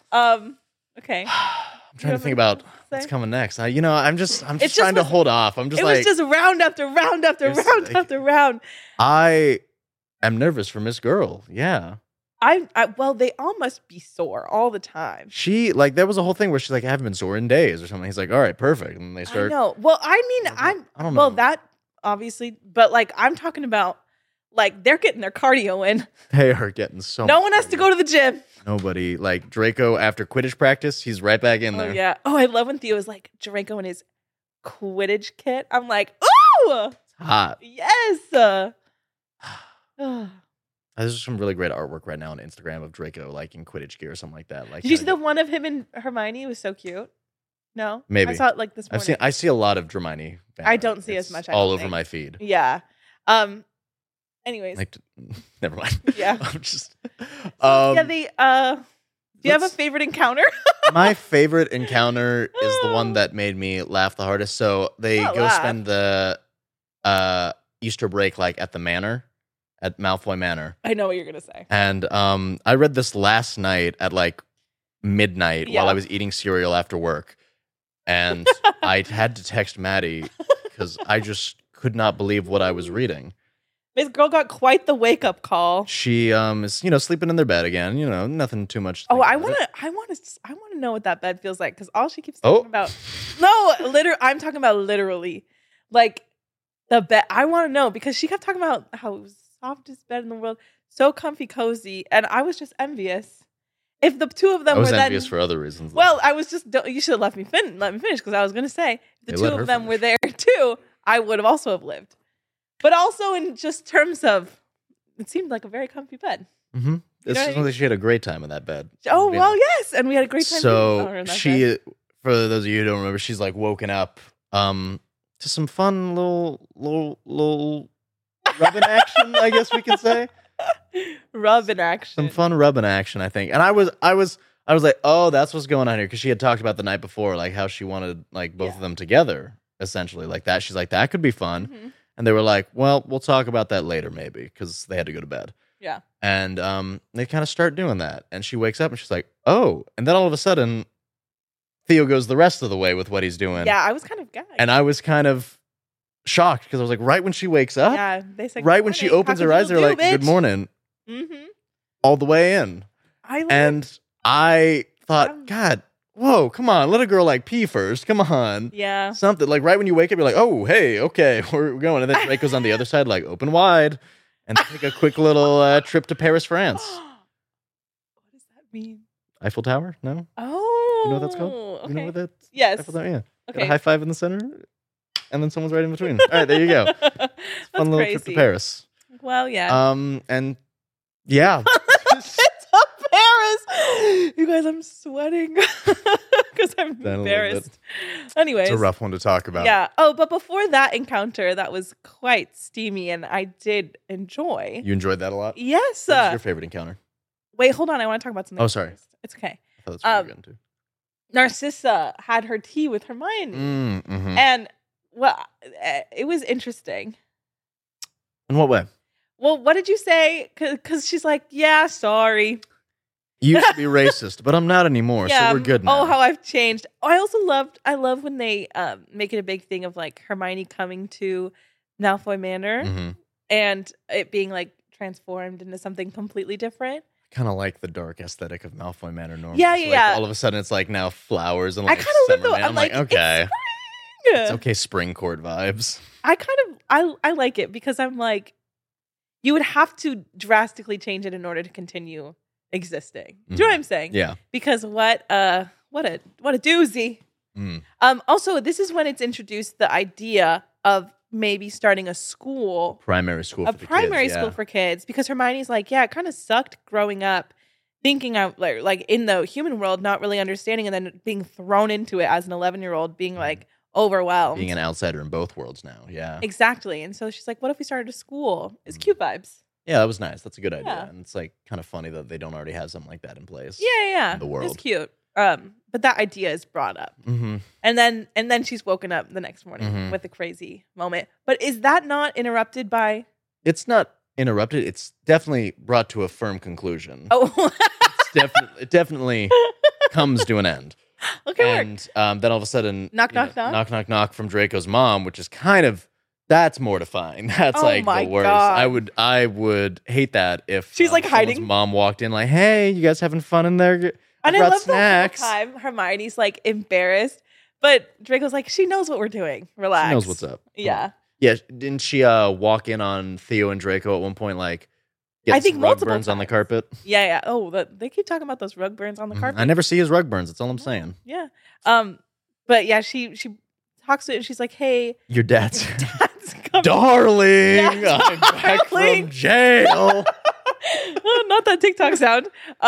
S2: Okay.
S3: I'm trying to think about what's coming next. I'm just trying to hold off. It
S2: was just round after round after round after round.
S3: I am nervous for Miss Girl. Yeah.
S2: Well, they all must be sore all the time.
S3: She, like, there was a whole thing where she's like, I haven't been sore in days or something. He's like, all right, perfect. And they start.
S2: I know. Well, I mean, I don't know. Well, that obviously, but like, I'm talking about, like, they're getting their cardio in.
S3: They are getting so
S2: No one has to go to the gym.
S3: Nobody. Like, Draco, after Quidditch practice, he's right back in there.
S2: Yeah. Oh, I love when Theo is like, Draco in his Quidditch kit. I'm like, ooh!
S3: It's hot.
S2: Yes.
S3: There's some really great artwork right now on Instagram of Draco, like in Quidditch gear or something like that. Like,
S2: did you see the one of him and Hermione? It was so cute. No,
S3: maybe
S2: I saw it like this morning.
S3: I see a lot of Hermione.
S2: I don't see as much.
S3: All over my feed.
S2: Yeah. Anyways,
S3: never mind.
S2: Yeah.
S3: I'm just.
S2: Yeah. Do you have a favorite encounter?
S3: My favorite encounter is the one that made me laugh the hardest. So they spend the Easter break like at the manor. At Malfoy Manor.
S2: I know what you're going to say.
S3: And I read this last night at like midnight while I was eating cereal after work. And I had to text Maddie because I just could not believe what I was reading.
S2: This girl got quite the wake-up call.
S3: She is, sleeping in their bed again. Nothing too much.
S2: I want to know what that bed feels like because all she keeps talking about. No, I'm talking about literally, like the bed. I want to know because she kept talking about how it was softest bed in the world, so comfy, cozy, and I was just envious. If the two of them were
S3: envious for other reasons.
S2: Well, I was just. You should have let me finish because I was going to say if the two of them were there too, I would have also have lived. But also in just terms of, it seemed like a very comfy bed.
S3: It sounds like she had a great time in that bed.
S2: Oh, well, yes. And we had a great time.
S3: So she, for those of you who don't remember, she's like woken up to some fun little rubbing action, I guess we can say.
S2: Rubbing action.
S3: Some fun rubbing action, I think. And I was like, oh, that's what's going on here. Because she had talked about the night before, like how she wanted like both of them together, essentially, like that. She's like, that could be fun. Mm-hmm. And they were like, well, we'll talk about that later, maybe, because they had to go to bed.
S2: Yeah.
S3: And they kind of start doing that. And she wakes up and she's like, oh. And then all of a sudden, Theo goes the rest of the way with what he's doing.
S2: Yeah, I was kind of gagged.
S3: And I was kind of shocked because I was like, right when she wakes up,
S2: they said,
S3: right when she opens her eyes, they're like, good morning.
S2: Mm-hmm.
S3: All the way in. I thought, God, whoa, come on, let a girl like pee first. Come on.
S2: Yeah.
S3: Something like right when you wake up, you're like, oh, hey, okay, we're going. And then Drake goes on the other side, like open wide and take a quick little trip to Paris, France.
S2: What does that mean?
S3: Eiffel Tower? No?
S2: Oh.
S3: You know what that's called?
S2: Okay.
S3: You know what that's?
S2: Yes.
S3: Eiffel Tower? Yeah.
S2: Okay.
S3: Got a high five in the center and then someone's right in between. All right, there you go. Fun little trip to Paris.
S2: Well, yeah.
S3: And yeah.
S2: Paris. You guys, I'm sweating because I'm embarrassed. Anyways.
S3: It's a rough one to talk about.
S2: Yeah. Oh, but before that encounter, that was quite steamy and I did enjoy.
S3: You enjoyed that a lot?
S2: Yes.
S3: What's your favorite encounter?
S2: Wait, hold on. I want to talk about something.
S3: Oh, sorry.
S2: First. It's okay.
S3: I thought that's what you were getting to.
S2: Narcissa had her tea with Hermione.
S3: Mm-hmm.
S2: And, well, it was interesting.
S3: In what way?
S2: Well, what did you say? Because she's like, yeah, sorry.
S3: You used to be racist, but I'm not anymore, so we're good now.
S2: Oh, how I've changed. I love when they make it a big thing of like Hermione coming to Malfoy Manor and it being like transformed into something completely different.
S3: Kind of like the dark aesthetic of Malfoy Manor normally.
S2: Yeah,
S3: so like, all of a sudden it's like now flowers and like
S2: I kind of
S3: summer.
S2: love it.
S3: I'm like, okay. It's okay, spring court vibes.
S2: I like it because I'm like, you would have to drastically change it in order to continue existing. Do you know what I'm saying?
S3: Yeah.
S2: Because what a doozy. Also, this is when it's introduced the idea of maybe starting a
S3: primary school
S2: for kids, because Hermione's like, yeah, it kind of sucked growing up thinking out like in the human world, not really understanding, and then being thrown into it as an 11-year-old, being like overwhelmed,
S3: being an outsider in both worlds now. Yeah,
S2: exactly. And so she's like, what if we started a school? It's cute vibes.
S3: Yeah, that was nice. That's a good idea. And it's like kind of funny that they don't already have something like that in place.
S2: Yeah.
S3: In the world.
S2: It's cute. But that idea is brought up. Mm-hmm. And then she's woken up the next morning with a crazy moment. But is that not interrupted by?
S3: It's not interrupted. It's definitely brought to a firm conclusion.
S2: Oh.
S3: It definitely comes to an end.
S2: Okay.
S3: And then all of a sudden,
S2: knock
S3: from Draco's mom, which is kind of, that's mortifying. That's like the worst.
S2: God.
S3: I would hate that if
S2: she's like hiding.
S3: Mom walked in like, hey, you guys having fun in there?
S2: And I love
S3: snacks.
S2: The whole time Hermione's like embarrassed, but Draco's like, she knows what we're doing. Relax.
S3: She knows what's up.
S2: Yeah.
S3: Yeah. Didn't she walk in on Theo and Draco at one point, like, get some rug burns on the carpet?
S2: Yeah. Oh, they keep talking about those rug burns on the carpet.
S3: I never see his rug burns. That's all I'm saying.
S2: Yeah. But yeah, she talks to it and she's like, hey,
S3: your dad's
S2: coming.
S3: Darling, I'm back from jail.
S2: Oh, not that TikTok sound.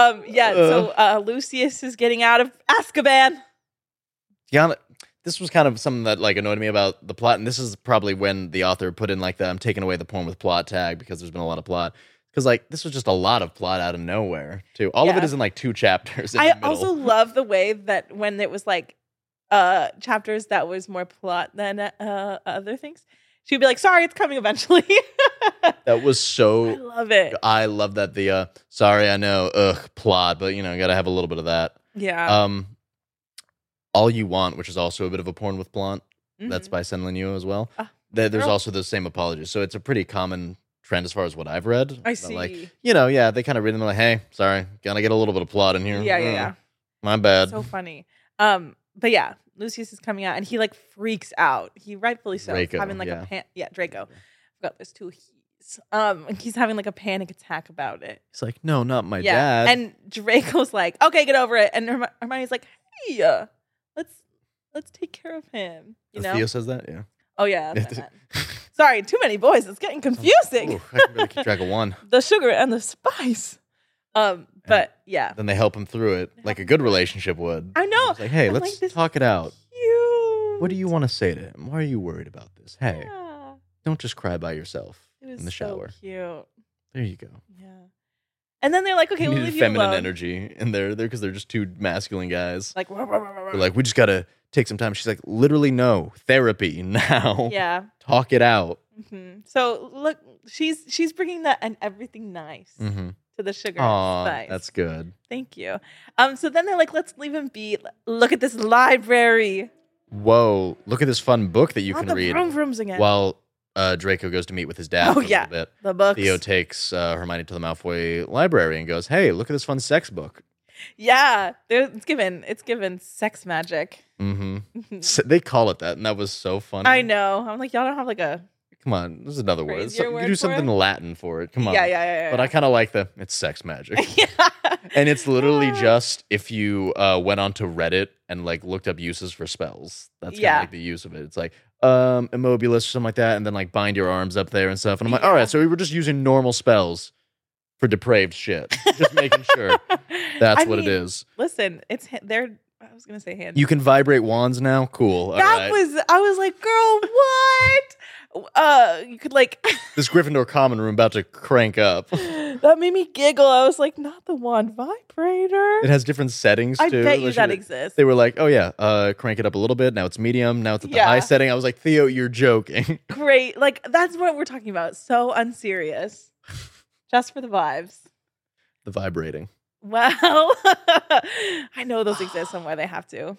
S2: So Lucius is getting out of Azkaban.
S3: Yeah, this was kind of something that like annoyed me about the plot, and this is probably when the author put in like the I'm taking away the porn with plot tag, because there's been a lot of plot. Because like this was just a lot of plot out of nowhere too. All of it is in like 2 chapters.
S2: I also love the way that when it was like chapters that was more plot than other things, she'd be like, sorry, it's coming eventually.
S3: That was so...
S2: I love it.
S3: I love that the, sorry, I know, plot, but, you know, gotta have a little bit of that.
S2: Yeah.
S3: All You Want, which is also a bit of a porn with plot, that's by Sen Lin Yu as well. There's also the same apologies. So it's a pretty common trend as far as what I've read.
S2: I see.
S3: Like, you know, yeah, they kind of read them like, hey, sorry, gotta get a little bit of plot in here.
S2: Yeah.
S3: My bad.
S2: So funny. But yeah, Lucius is coming out and he like freaks out. He rightfully so.
S3: Draco,
S2: having like Draco. I forgot there's 2 he's. He's having like a panic attack about it.
S3: He's like, no, not my dad.
S2: And Draco's like, okay, get over it. And Hermione's like, hey, let's take care of him. You know?
S3: Theo says that, yeah.
S2: Oh yeah. Sorry, too many boys. It's getting confusing.
S3: I can really keep track of one.
S2: The sugar and the spice. But yeah.
S3: Then they help him through it like a good relationship would.
S2: I know.
S3: It's like, hey, let's talk it out.
S2: Cute.
S3: What do you want to say to him? Why are you worried about this? Hey, don't just cry by yourself in the shower.
S2: So cute.
S3: There you go.
S2: Yeah. And then they're like, okay, we'll leave you alone.
S3: Feminine energy in there because they're just two masculine guys.
S2: Like,
S3: they're like, we just got to take some time. She's like, literally, no. Therapy now.
S2: Yeah.
S3: Talk it out.
S2: Mm-hmm. So, look, she's bringing that and everything nice to the sugar spice.
S3: That's good.
S2: Thank you. So then they're like, let's leave him be. Look at this library.
S3: Whoa. Look at this fun book that you can read.
S2: Vroom vrooms again.
S3: While Draco goes to meet with his dad for a little bit.
S2: The books.
S3: Theo takes Hermione to the Malfoy library and goes, hey, look at this fun sex book.
S2: Yeah. It's given sex magic.
S3: Mm-hmm. So they call it that, and that was so funny.
S2: I know. I'm like, y'all don't have like a...
S3: Come on, this is another word.
S2: You
S3: do something Latin for it. Come on.
S2: Yeah.
S3: But I kind of like it's sex magic.
S2: Yeah.
S3: And it's literally just if you went onto Reddit and like looked up uses for spells. That's kind of like the use of it. It's like Immobilis or something like that, and then like bind your arms up there and stuff. And I'm like, all right, so we were just using normal spells for depraved shit. Just making sure that's what it is.
S2: Listen, I was gonna say hand.
S3: You can vibrate wands now. Cool.
S2: I was like, girl, what? You could like
S3: this Gryffindor common room about to crank up.
S2: That made me giggle. I was like, not the wand vibrator.
S3: It has different settings too.
S2: I bet you that exists.
S3: They were like, oh yeah, crank it up a little bit. Now it's medium. Now it's at the high setting. I was like, Theo, you're joking.
S2: Great. Like that's what we're talking about. So unserious. Just for the vibes.
S3: The vibrating.
S2: Well, I know those exist somewhere. They have to.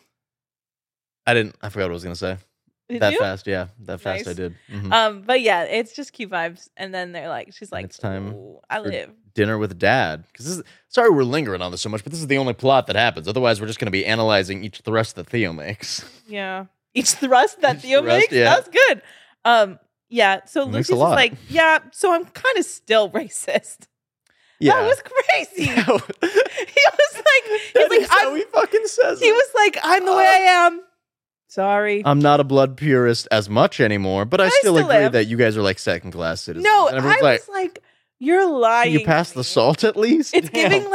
S3: I forgot what I was gonna say.
S2: Did you?
S3: Fast, yeah. That fast I did.
S2: Mm-hmm. But yeah, it's just cute vibes. And then she's like,
S3: it's time
S2: I live.
S3: Dinner with Dad. Because sorry we're lingering on this so much, but this is the only plot that happens. Otherwise, we're just gonna be analyzing each thrust that Theo makes.
S2: Yeah. Each thrust that Theo makes? Yeah. That's good. Yeah, so Lucius is like, yeah, so I'm kind of still racist. Yeah. That was crazy. He was like,
S3: how he fucking says it.
S2: He was like, I'm the way I am. Sorry.
S3: I'm not a blood purist as much anymore, but I still agree that you guys are like second class citizens.
S2: No, I was like, you're lying.
S3: Can you pass the salt at least?
S2: It's giving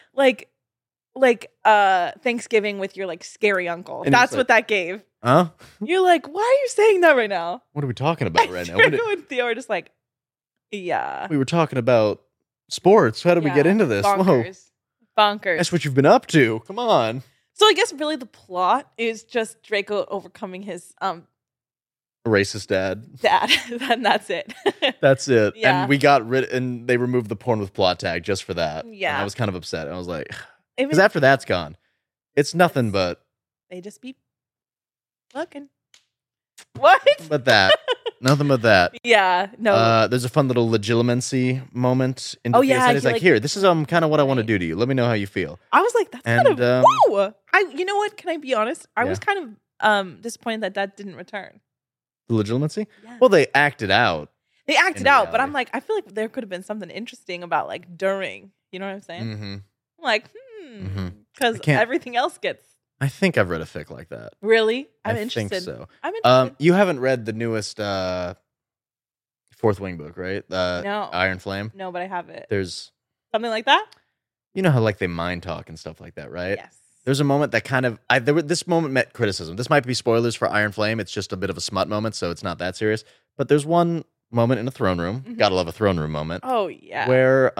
S2: like Thanksgiving with your like scary uncle. And that's what that gave.
S3: Huh?
S2: You're like, why are you saying that right now?
S3: What are we talking about right now?
S2: Draco and Theo are just like, yeah.
S3: We were talking about sports. How did we get into this?
S2: Bonkers.
S3: Whoa. That's what you've been up to. Come on.
S2: So I guess really the plot is just Draco overcoming his
S3: racist dad.
S2: And that's it.
S3: That's it.
S2: Yeah.
S3: And we got and they removed the porn with plot tag just for that.
S2: Yeah.
S3: And I was kind of upset. I was like, because after that's gone, it's nothing but
S2: they just be looking. What?
S3: But that. Nothing but that.
S2: Yeah. No.
S3: There's a fun little legitimacy moment in
S2: the
S3: He's like, here, this is kind of what I want to do to you. Let me know how you feel.
S2: I was like, that's kind of whoa. You know what? Can I be honest? I was kind of disappointed that didn't return.
S3: The legitimacy?
S2: Yeah.
S3: Well, they acted out.
S2: They acted out, but I'm like, I feel like there could have been something interesting about like during. You know what I'm saying?
S3: Mm-hmm.
S2: I'm like, because everything else gets.
S3: I think I've read a fic like that.
S2: Really?
S3: I'm interested. I think so.
S2: I'm interested.
S3: You haven't read the newest Fourth Wing book, right?
S2: No.
S3: Iron Flame?
S2: No, but I have it.
S3: There's
S2: something like that?
S3: You know how like they mind talk and stuff like that, right?
S2: Yes.
S3: There's a moment that kind of this moment met criticism. This might be spoilers for Iron Flame. It's just a bit of a smut moment, so it's not that serious. But there's one moment in a throne room. Mm-hmm. Gotta love a throne room moment.
S2: Oh yeah.
S3: Where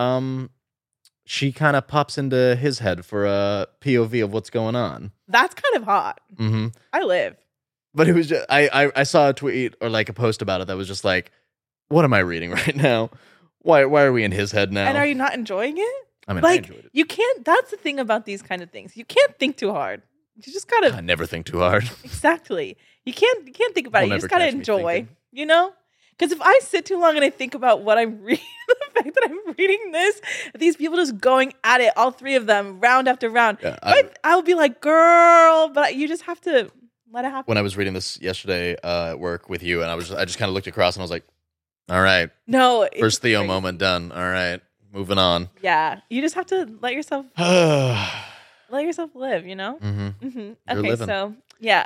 S3: she kind of pops into his head for a POV of what's going on.
S2: That's kind of hot.
S3: Mm-hmm.
S2: I live.
S3: But it was just, I saw a tweet or like a post about it that was just like, what am I reading right now? Why are we in his head now?
S2: And are you not enjoying it?
S3: I mean,
S2: like,
S3: I enjoyed it.
S2: You can't, that's the thing about these kind of things. You can't think too hard. You just gotta.
S3: I never think too hard.
S2: Exactly. You can't think about it. You just gotta enjoy, you know? Because if I sit too long and I think about what I'm reading, the fact that I'm reading this, these people just going at it, all three of them, round after round, I'll be like, girl, but you just have to let it happen.
S3: When I was reading this yesterday at work with you, and I just kind of looked across and I was like, all right.
S2: No.
S3: First Theo moment done. All right. Moving on.
S2: Yeah. You just have to let yourself live, you know?
S3: Mm-hmm.
S2: Mm-hmm. Okay, so, yeah.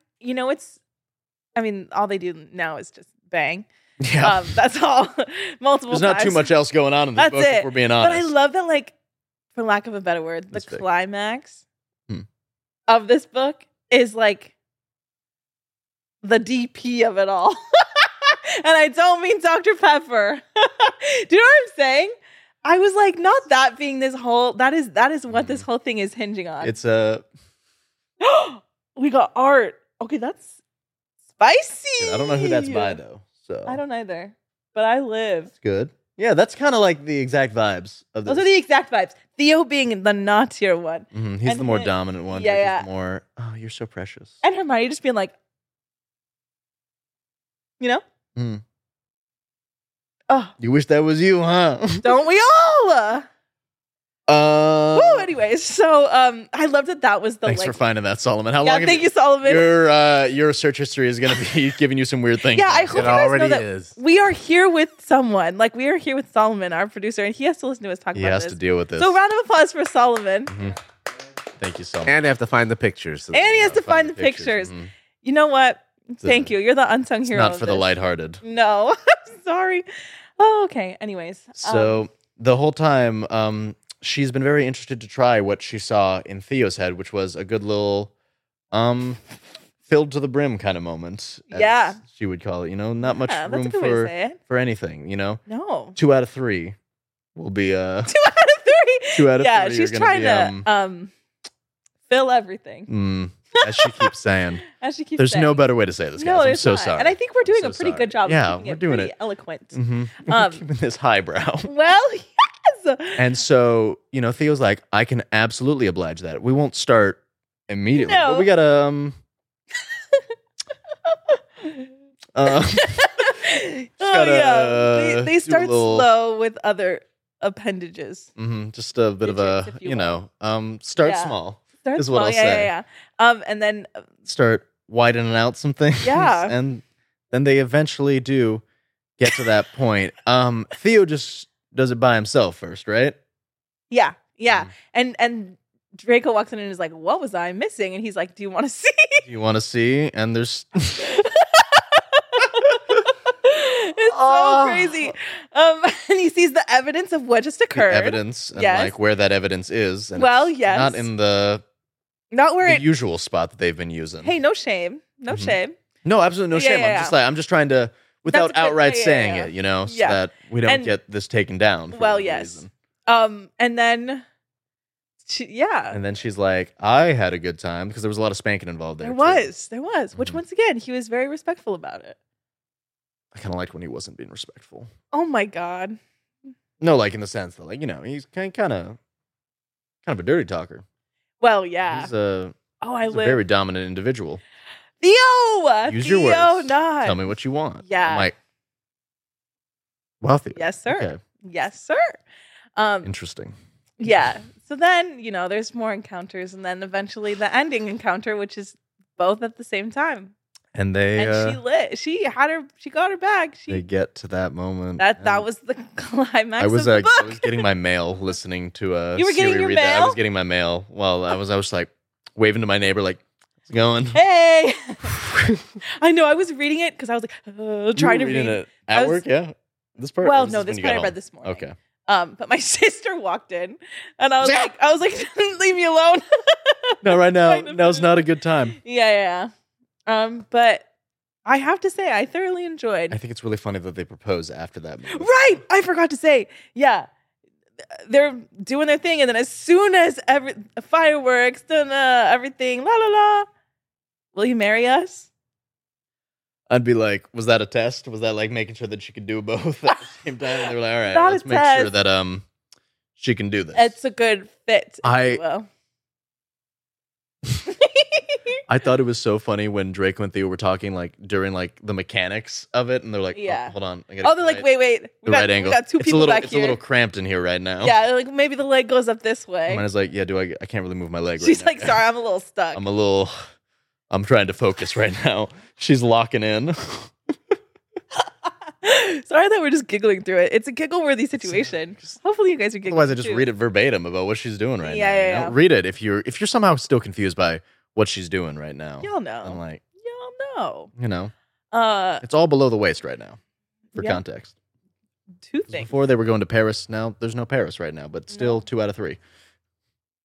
S2: All they do now is just bang.
S3: Yeah.
S2: That's all. Multiple
S3: There's not
S2: times.
S3: too much else going on in this book, if we're being honest.
S2: But I love that, like, for lack of a better word,
S3: That's
S2: the
S3: big.
S2: climax of this book is like the DP of it all. And I don't mean Dr. Pepper. Do you know what I'm saying? I was like, not that being this whole, that is what this whole thing is hinging on.
S3: It's a.
S2: We got art. Okay, that's spicy.
S3: I don't know who that's by though. So
S2: I don't either. But I live.
S3: It's good. Yeah, that's kind of like the exact vibes of this.
S2: Those are the exact vibes. Theo being the naughtier one.
S3: Mm-hmm. He's
S2: And
S3: the more
S2: him-
S3: dominant one.
S2: yeah,
S3: Draco's
S2: yeah.
S3: the more. Oh, you're so precious.
S2: And Hermione just being like, you know?
S3: Mm.
S2: Oh,
S3: You wish that was you, huh?
S2: don't we all? Woo, anyways, so I love that was the
S3: Thanks
S2: like.
S3: for finding that, Solomon. How
S2: Yeah,
S3: long?
S2: thank you, Solomon.
S3: Your search history is going to be giving you some weird things.
S2: Yeah, I hope you
S4: It
S2: guys know
S4: already
S2: that
S4: is.
S2: we are here with someone. Like we are here with Solomon, our producer, and he has to listen to us talk
S3: he
S2: about
S3: has
S2: this.
S3: to deal with this.
S2: So round of applause for Solomon.
S3: Thank you, Solomon.
S4: And they have to find the pictures.
S2: And he has to find the pictures.
S3: Mhm.
S2: You know what? Thank you. You're the unsung
S3: It's
S2: hero.
S3: not
S2: of
S3: for the
S2: this.
S3: lighthearted.
S2: No, I'm sorry. Oh, okay. Anyways,
S3: So the whole time, she's been very interested to try what she saw in Theo's head, which was a good little, filled to the brim kind of moment. As
S2: Yeah.
S3: she would call it. You know, not much
S2: yeah, that's
S3: room
S2: a good way to say it.
S3: for anything. You know,
S2: No.
S3: 2 out of 3 will be
S2: 2 out of 3.
S3: 2 out of
S2: Yeah,
S3: 3
S2: she's
S3: are gonna
S2: trying
S3: be,
S2: to fill everything.
S3: as she keeps saying.
S2: As she keeps
S3: There's
S2: saying.
S3: no better way to say this, guys.
S2: No,
S3: I'm
S2: there's
S3: so
S2: not.
S3: sorry.
S2: And I think we're doing
S3: I'm
S2: a
S3: so
S2: pretty
S3: sorry.
S2: good job.
S3: Yeah,
S2: of keeping
S3: we're
S2: it
S3: doing
S2: pretty
S3: it.
S2: eloquent.
S3: We're keeping this highbrow.
S2: Well, yes.
S3: And so, you know, Theo's like, I can absolutely oblige that. We won't start immediately.
S2: No.
S3: But we gotta
S2: Oh
S3: gotta,
S2: yeah, they
S3: do a
S2: start
S3: little-
S2: slow with other appendages.
S3: just a bit of
S2: Digits,
S3: a,
S2: if you
S3: you know, start
S2: Yeah.
S3: small.
S2: Start
S3: Is what
S2: small,
S3: I'll
S2: yeah,
S3: say.
S2: yeah. And then
S3: Start widening out some things.
S2: Yeah.
S3: And then they eventually do get to that point. Theo just does it by himself first, right?
S2: yeah,
S3: Mm.
S2: and Draco walks in and is like, "What was I missing?" And he's like, "Do you want to see?"
S3: Do you want to see? And there's
S2: It's so crazy. And he sees the evidence of what just occurred.
S3: evidence and
S2: Yes.
S3: like where that evidence is. And
S2: Well,
S3: it's
S2: yes.
S3: not in the
S2: Not where
S3: the
S2: it.
S3: usual spot that they've been using.
S2: Hey, no shame, no
S3: Mhm.
S2: shame.
S3: No, absolutely no
S2: Yeah,
S3: shame.
S2: yeah,
S3: I'm just trying to, without
S2: That's a good-
S3: outright
S2: yeah,
S3: saying
S2: yeah.
S3: it, you know, so
S2: Yeah.
S3: that we don't
S2: And-
S3: get this taken down. For
S2: Well,
S3: whatever
S2: yes.
S3: reason.
S2: And then, yeah,
S3: And then she's like, I had a good time because there was a lot of spanking involved there.
S2: there was. Which
S3: Mhm.
S2: once again, he was very respectful about it.
S3: I kind of liked when he wasn't being respectful.
S2: Oh my god.
S3: No, like in the sense that, like, you know, he's kind of a dirty talker.
S2: Well, yeah.
S3: He's a
S2: I live.
S3: very dominant individual.
S2: Theo.
S3: Use
S2: Theo
S3: your words.
S2: Nod.
S3: Tell me what you want.
S2: Yeah.
S3: I'm like, well, Theo.
S2: Yes, sir.
S3: Okay.
S2: Yes, sir.
S3: Interesting.
S2: Yeah. So then, there's more encounters, and then eventually the ending encounter, which is both at the same time.
S3: And they
S2: And she got her bag.
S3: they get to that moment.
S2: That
S3: and
S2: was the climax
S3: I was
S2: of the book.
S3: I was getting my mail listening to
S2: You were getting
S3: Siri
S2: your
S3: read that. I
S2: mail?
S3: was getting my mail while I was like waving to my neighbor like, how's it going?
S2: Hey. I know. I was reading it because I was like trying to
S3: You were reading
S2: read.
S3: it at
S2: I was-
S3: work, yeah. This part.
S2: Well,
S3: or is
S2: no,
S3: when
S2: this
S3: you
S2: part
S3: got
S2: I read
S3: home?
S2: this morning.
S3: Okay.
S2: But my sister walked in, and I was like, leave me alone.
S3: No, right now
S2: Trying to
S3: now's
S2: finish.
S3: not a good time.
S2: Yeah. But I have to say, I thoroughly enjoyed.
S3: I think it's really funny that they propose after that movie.
S2: Right, I forgot to say. Yeah, they're doing their thing, and then as soon as fireworks, everything, la la la, will you marry us?
S3: I'd be like, was that a test? Was that like making sure that she could do both at the same time? And they were like, all right,
S2: Not a
S3: let's make sure
S2: test.
S3: that she can do this.
S2: It's a good fit.
S3: I-
S2: Well.
S3: I thought it was so funny when Draco and Theo were talking like during like the mechanics of it, and they're like,
S2: Yeah.
S3: oh, hold on. I gotta
S2: Oh, they're like, wait,
S3: the
S2: we
S3: right angle.
S2: got two
S3: it's
S2: people
S3: a little,
S2: back
S3: it's
S2: here.
S3: a little cramped in here right now.
S2: Yeah, like maybe the leg goes up this way.
S3: Mine is like, yeah, I can't really move my leg
S2: She's
S3: right
S2: like,
S3: now.
S2: sorry, I'm a little stuck.
S3: I'm trying to focus right now. She's locking in.
S2: Sorry that we're just giggling through it. It's a giggle-worthy situation. Hopefully, you guys are giggling.
S3: Otherwise, I just
S2: too.
S3: read it verbatim about what she's doing right
S2: Yeah,
S3: now.
S2: yeah,
S3: you know?
S2: yeah.
S3: Read it if you're somehow still confused by what she's doing right now.
S2: Y'all know.
S3: And like,
S2: Y'all
S3: you know,
S2: know.
S3: it's all below the waist right now. For
S2: Yeah.
S3: context.
S2: Two things.
S3: Before they were going to Paris. Now there's no Paris right now, but still
S2: No.
S3: 2 out of 3.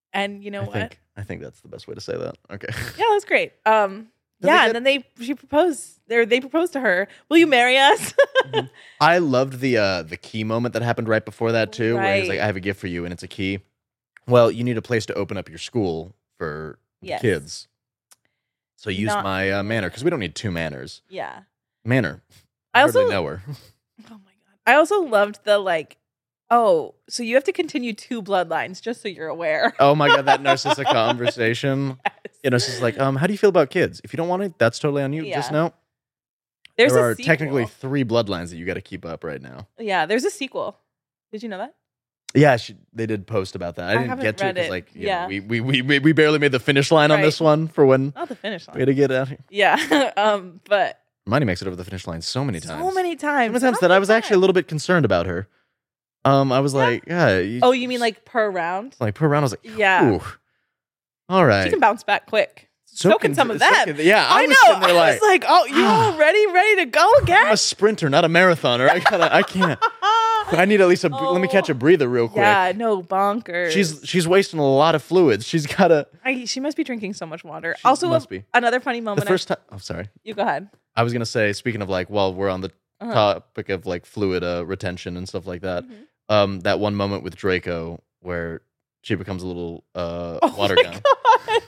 S2: And you know what?
S3: I think that's the best way to say that. Okay.
S2: Yeah, that's great. And then she proposed. They proposed to her. Will you marry us?
S3: I loved the key moment that happened right before that too, where he's like, "I have a gift for you," and it's a key. Well, you need a place to open up your school for kids. So use my manor, because we don't need 2 manors.
S2: Yeah.
S3: Manor.
S2: I also
S3: know her.
S2: Oh my god. I also loved the so you have to continue 2 bloodlines, just so you're aware.
S3: Oh my god, that Narcissa conversation. Yes. You know, it's just like, how do you feel about kids? If you don't want it, that's totally on you. Yeah. Just know. There are technically 3 bloodlines that you got to keep up right now.
S2: Yeah, there's a sequel. Did you know that?
S3: Yeah, they did post about that. I didn't get to it because we barely made the finish line on this one for when.
S2: Not the finish line.
S3: We had to get out here.
S2: Yeah, but
S3: Hermione makes it over the finish line so many times.
S2: So many times
S3: that I was actually a little bit concerned about her. I was like,
S2: oh, you mean like per round?
S3: Like per round, I was like, ooh. All right.
S2: She can bounce back quick. So can some of that.
S3: I
S2: know. I was like, oh, you already ready to go again?
S3: I'm a sprinter, not a marathoner. I can't. I need at least let me catch a breather real quick.
S2: Yeah, no, bonkers.
S3: She's wasting a lot of fluids. She's gotta.
S2: She must be drinking so much water. Also, must be. Another funny moment.
S3: The first time. Oh, sorry.
S2: You go ahead.
S3: I was gonna say, speaking of while we're on the topic of fluid retention and stuff like that, that one moment with Draco where she becomes a little water gun. God.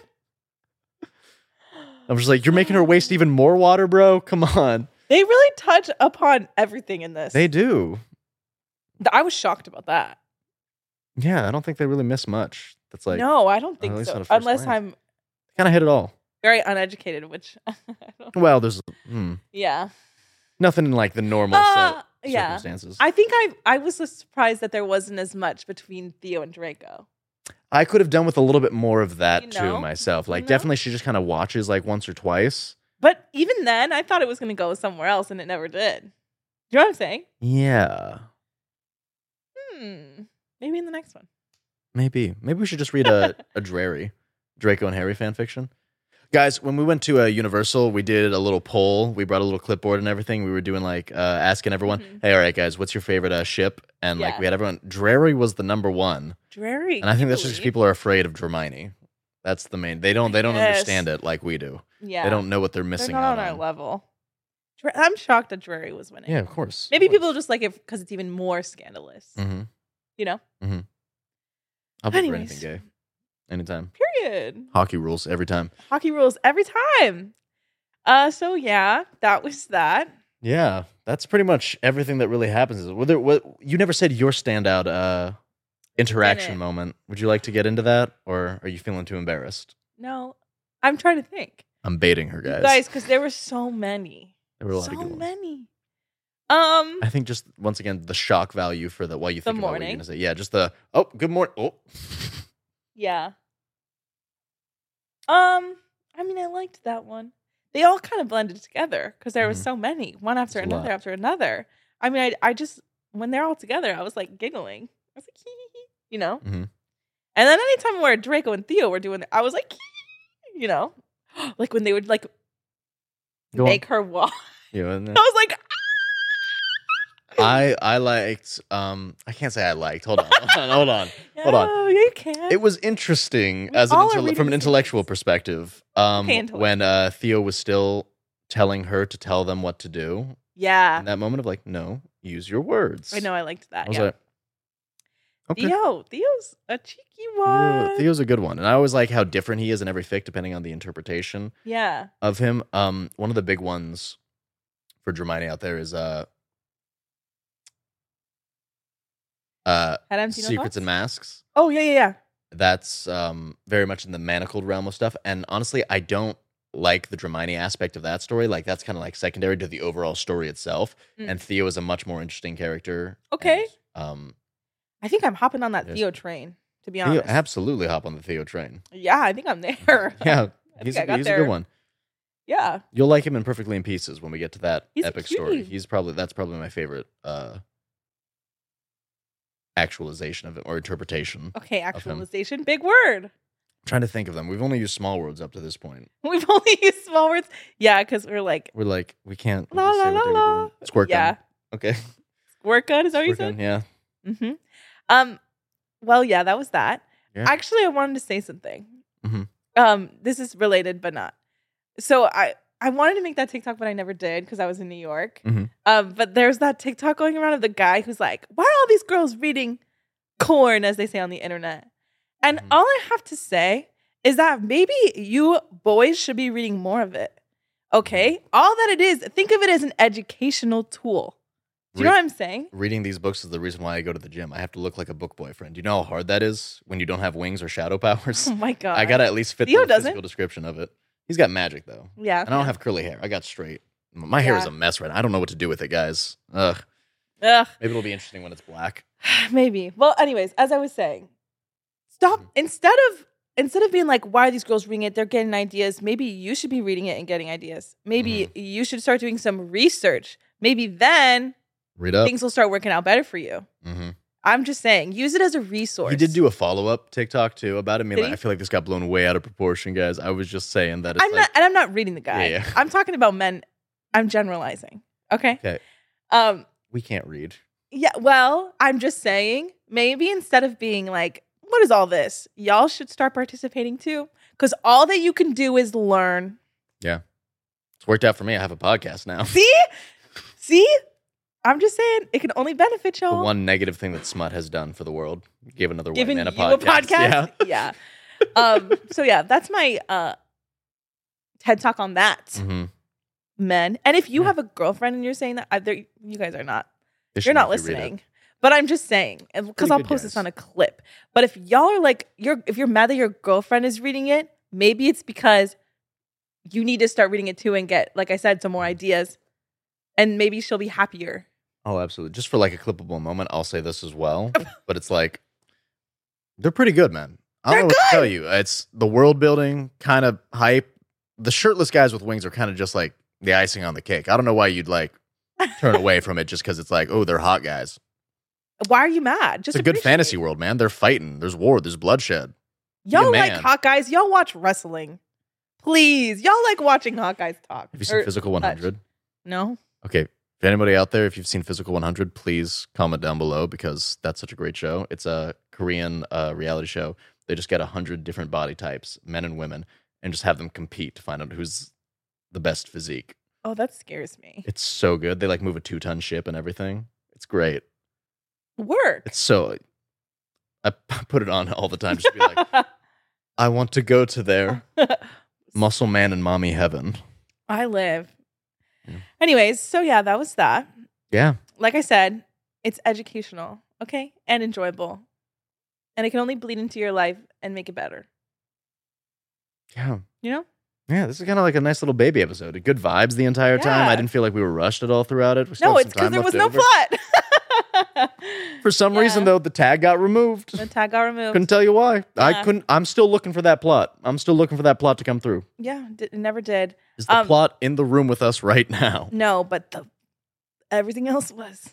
S3: I'm just like, you're making her waste even more water, bro. Come on.
S2: They really touch upon everything in this.
S3: They do.
S2: I was shocked about that.
S3: Yeah, I don't think they really miss much. That's like
S2: no, I don't think so. Unless I'm
S3: kind of hit it all.
S2: Very uneducated, which
S3: well, there's
S2: yeah,
S3: nothing in the normal circumstances.
S2: I think I was so surprised that there wasn't as much between Theo and Draco.
S3: I could have done with a little bit more of that too myself. Definitely, she just kind of watches once or twice.
S2: But even then, I thought it was going to go somewhere else, and it never did. You know what I'm saying?
S3: Yeah.
S2: Maybe in the next one.
S3: Maybe we should just read a Draco and Harry fan fiction. Guys, when we went to Universal, we did a little poll. We brought a little clipboard and everything. We were doing asking everyone, hey, all right, guys, what's your favorite ship? And we had everyone. Drarry was the number 1.
S2: Drarry.
S3: And I think that's just because people are afraid of Hermione. That's the main. They don't understand it like we do.
S2: Yeah.
S3: They don't know what they're missing
S2: out on. They're not on our level. I'm shocked that Drarry was winning.
S3: Yeah, of course.
S2: Maybe people just like it because it's even more scandalous.
S3: Mm-hmm.
S2: You know?
S3: Mm-hmm. I'll vote for anything gay. Anytime.
S2: Period.
S3: Hockey rules every time.
S2: Hockey rules every time. So yeah, that was that.
S3: Yeah, that's pretty much everything that really happens. You never said your standout interaction moment. Would you like to get into that, or are you feeling too embarrassed?
S2: No, I'm trying to think.
S3: I'm baiting her, guys.
S2: Guys, because there were so many.
S3: There were a lot of good ones.
S2: So many.
S3: I think just once again the shock value for while you think about what you're gonna say. Yeah, just the good morning. Oh.
S2: Yeah. I mean, I liked that one. They all kind of blended together because there were so many, one after another after another. I mean, I just when they're all together, I was giggling. I was like, hee hee hee, you know.
S3: Mm-hmm.
S2: And then anytime where Draco and Theo were doing it, I was like, hee hee hee, you know, when they would make her walk.
S3: Yeah,
S2: I was like.
S3: I liked. I can't say I liked. Hold on.
S2: Oh, you can.
S3: It was interesting from an intellectual perspective. When Theo was still telling her to tell them what to do.
S2: Yeah.
S3: In that moment of no, use your words.
S2: I know. I liked that.
S3: I was like, okay.
S2: Theo's a cheeky one.
S3: Theo's a good one, and I always like how different he is in every fic, depending on the interpretation.
S2: Yeah.
S3: Of him. One of the big ones for Hermione out there is Secrets and Masks.
S2: Oh yeah.
S3: That's very much in the manacled realm of stuff, and honestly, I don't like the Hermione aspect of that story. That's kind of secondary to the overall story itself. And Theo is a much more interesting character.
S2: Okay.
S3: And,
S2: I think I'm hopping on that Theo train. To be honest,
S3: absolutely hop on the Theo train.
S2: Yeah, I think I'm there.
S3: Yeah, he's a good one.
S2: Yeah,
S3: you'll like him in Perfectly in Pieces when we get to that epic story. That's probably my favorite. Actualization of it or interpretation.
S2: Okay, actualization, big word.
S3: I'm trying to think of them. We've only used small words up to this point.
S2: We've only used small words, yeah, because we
S3: can't
S2: la la la la.
S3: Squirt gun. Okay.
S2: Squirt gun is that what you said?
S3: Yeah.
S2: Mm-hmm. Well, yeah, that was that.
S3: Yeah.
S2: Actually, I wanted to say something.
S3: Mhm.
S2: This is related, but not. So I wanted to make that TikTok, but I never did because I was in New York.
S3: Mhm.
S2: But there's that TikTok going around of the guy who's like, why are all these girls reading corn, as they say on the internet? And all I have to say is that maybe you boys should be reading more of it. Okay? All that it is, think of it as an educational tool. Do you know what I'm saying?
S3: Reading these books is the reason why I go to the gym. I have to look like a book boyfriend. Do you know how hard that is when you don't have wings or shadow powers?
S2: Oh my God.
S3: I gotta at least fit
S2: Theo
S3: the
S2: doesn't.
S3: physical description of it. He's got magic though.
S2: Yeah.
S3: And I don't have curly hair. I got straight. My hair is a mess right now. I don't know what to do with it, guys. Ugh. Maybe it'll be interesting when it's black.
S2: Maybe. Well, anyways, as I was saying, stop instead of being like, why are these girls reading it? They're getting ideas. Maybe you should be reading it and getting ideas. Maybe you should start doing some research. Maybe then
S3: Read up.
S2: things will start working out better for you. I'm just saying, use it as a resource.
S3: He did do a follow-up TikTok too about it. I mean, like, I feel like this got blown way out of proportion, guys. I was just saying that it's
S2: I'm not reading the guy.
S3: Yeah.
S2: I'm talking about men. I'm generalizing. Okay.
S3: Okay. We can't read.
S2: Yeah. Well, I'm just saying, maybe instead of being like, what is all this? Y'all should start participating too. Because all that you can do is learn.
S3: Yeah. It's worked out for me. I have a podcast now.
S2: See? I'm just saying, it can only benefit y'all.
S3: The one negative thing that smut has done for the world. Gave another white man a
S2: you
S3: podcast.
S2: Yeah. So yeah, that's my TED Talk on that. Men. And if you have a girlfriend and you're saying that, you guys are not. You're not listening. But I'm just saying, because I'll post this on a clip. But if y'all are like, if you're mad that your girlfriend is reading it, maybe it's because you need to start reading it too and get, like I said, some more ideas. And maybe she'll be happier.
S3: Oh, absolutely. Just for like a clippable moment, I'll say this as well. But it's like, they're pretty good, man. I don't know what to tell you. It's the world building kind of hype. The shirtless guys with wings are kind of just like the icing on the cake. I don't know why you'd like turn away from it just because it's like, oh, they're hot guys.
S2: Why are you mad? Just
S3: it's a good fantasy world, man. They're fighting. There's war. There's bloodshed.
S2: Y'all like hot guys. Y'all watch wrestling. Please. Y'all like watching hot guys talk.
S3: Have you seen Physical 100?
S2: No.
S3: Okay. If anybody out there, if you've seen Physical 100, please comment down below because that's such a great show. It's a Korean reality show. They just get 100 different body types, men and women, and just have them compete to find out who's the best physique.
S2: Oh, that scares me.
S3: It's so good. They like move a 2-ton ship and everything. It's great.
S2: Work.
S3: It's so... I put it on all the time just to be like, I want to go to their muscle man and mommy heaven.
S2: I live. Anyways, so yeah, that was that.
S3: Yeah.
S2: Like I said, it's educational, okay? And enjoyable. And it can only bleed into your life and make it better.
S3: Yeah.
S2: You know?
S3: Yeah, this is kind of like a nice little baby episode. Good vibes the entire time. I didn't feel like we were rushed at all throughout it.
S2: No, it's because there was no plot.
S3: For some reason, though, the tag got removed.
S2: The tag got removed.
S3: Couldn't tell you why. I'm still looking for that plot. I'm still looking for that plot to come through.
S2: Yeah, it never did.
S3: Is the plot in the room with us right now?
S2: No, but everything else was.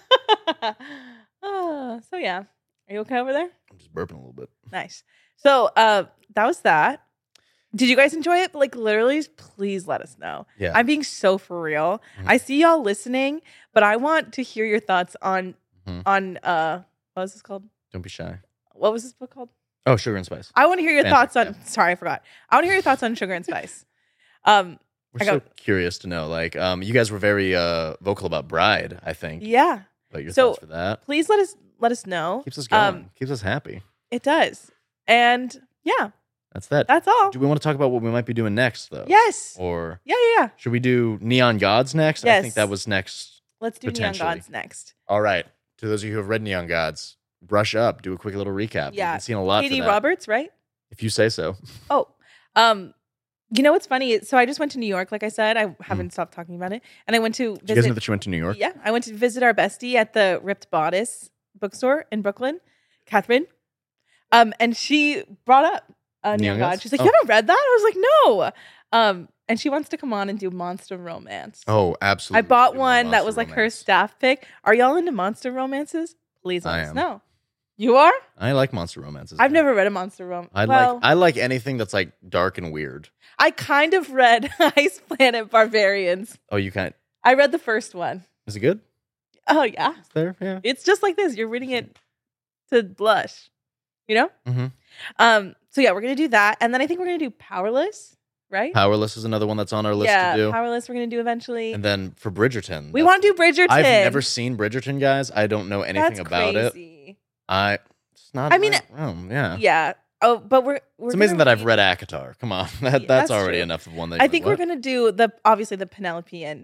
S2: So yeah. Are you okay over there?
S3: I'm just burping a little bit.
S2: Nice. So that was that. Did you guys enjoy it? Like literally, please let us know.
S3: Yeah.
S2: I'm being so for real. I see y'all listening, but I want to hear your thoughts on what was this called?
S3: Don't be shy.
S2: What was this book called?
S3: Oh, Sugar and Spice.
S2: I want to hear your thoughts on sorry, I forgot. I want to hear your thoughts on Sugar and Spice.
S3: We're so curious to know. Like, you guys were very vocal about Bride, I think.
S2: Yeah.
S3: But your thoughts for that.
S2: Please let us know.
S3: Keeps us going. Keeps us happy.
S2: It does. And yeah.
S3: That's that.
S2: That's all.
S3: Do we want to talk about what we might be doing next, though?
S2: Yes.
S3: Or
S2: yeah.
S3: Should we do Neon Gods next?
S2: Yes.
S3: I think that was next.
S2: Let's do Neon Gods next.
S3: All right. To those of you who have read Neon Gods, brush up. Do a quick little recap.
S2: Yeah.
S3: You've seen a lot.
S2: Katie Roberts, right?
S3: If you say so.
S2: Oh, you know what's funny? So I just went to New York. Like I said, I haven't stopped talking about it. And I went to visit.
S3: Did you guys know that you went to New York?
S2: Yeah. I went to visit our bestie at the Ripped Bodice bookstore in Brooklyn, Catherine. And she brought up Neon God. She's like, you haven't read that? I was like, no. And she wants to come on and do Monster Romance.
S3: Oh, absolutely.
S2: I bought one that was like her staff pick. Are y'all into monster romances? Please let us know. You are?
S3: I like monster romances.
S2: I've never read a monster romance.
S3: I like anything that's like dark and weird.
S2: I kind of read Ice Planet Barbarians.
S3: Oh, you can't.
S2: I read the first one.
S3: Is it good?
S2: Oh, yeah.
S3: It's there, yeah.
S2: It's just like this. You're reading it to blush. you know?
S3: Mm-hmm.
S2: So yeah, we're going to do that. And then I think we're going to do Powerless, right?
S3: Powerless is another one that's on our list to do.
S2: Powerless we're going to do eventually.
S3: And then for Bridgerton.
S2: We want to do Bridgerton.
S3: I've never seen Bridgerton, guys. I don't know anything about it. It's not. Yeah.
S2: Yeah. Oh, but we're
S3: it's amazing that I've read ACOTAR. Come on, that's already true. Enough of one.
S2: I think we're gonna do obviously the Penelope and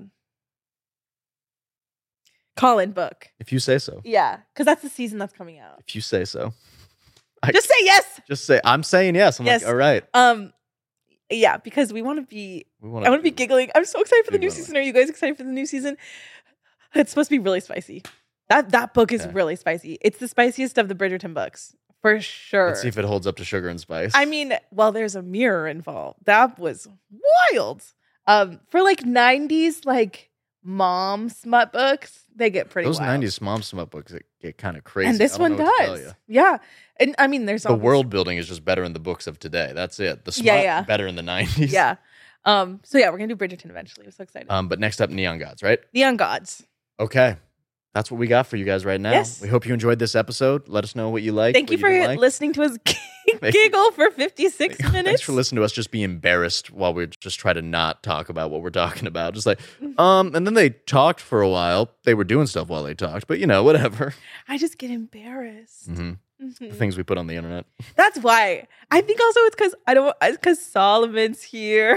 S2: Colin book.
S3: If you say so.
S2: Yeah, because that's the season that's coming out.
S3: If you say so.
S2: Just say yes.
S3: Just say I'm saying yes. I'm yes. Like, all right.
S2: Yeah, because I want to be giggling. I'm so excited for the new season. Are you guys excited for the new season? It's supposed to be really spicy. That book is really spicy. It's the spiciest of the Bridgerton books. For sure.
S3: Let's see if it holds up to Sugar and Spice.
S2: I mean, well, there's a mirror involved. That was wild. For like 90s, like mom smut books, they get pretty
S3: Those
S2: wild.
S3: 90s mom smut books get kind of crazy.
S2: And this one does. Yeah. And I mean, there's
S3: the world building is just better in the books of today. That's it. The smut better in the 90s.
S2: Yeah. So yeah, we're gonna do Bridgerton eventually. I'm so excited.
S3: But next up, Neon Gods, right?
S2: Neon Gods.
S3: Okay. That's what we got for you guys right now.
S2: Yes.
S3: We hope you enjoyed this episode. Let us know what you like.
S2: Thank you for listening to us giggle for 56 minutes.
S3: Thanks for listening to us just be embarrassed while we just try to not talk about what we're talking about. Just like, and then they talked for a while. They were doing stuff while they talked, but whatever.
S2: I just get embarrassed.
S3: Mm-hmm. The things we put on the internet.
S2: That's why. I think also it's because Solomon's here.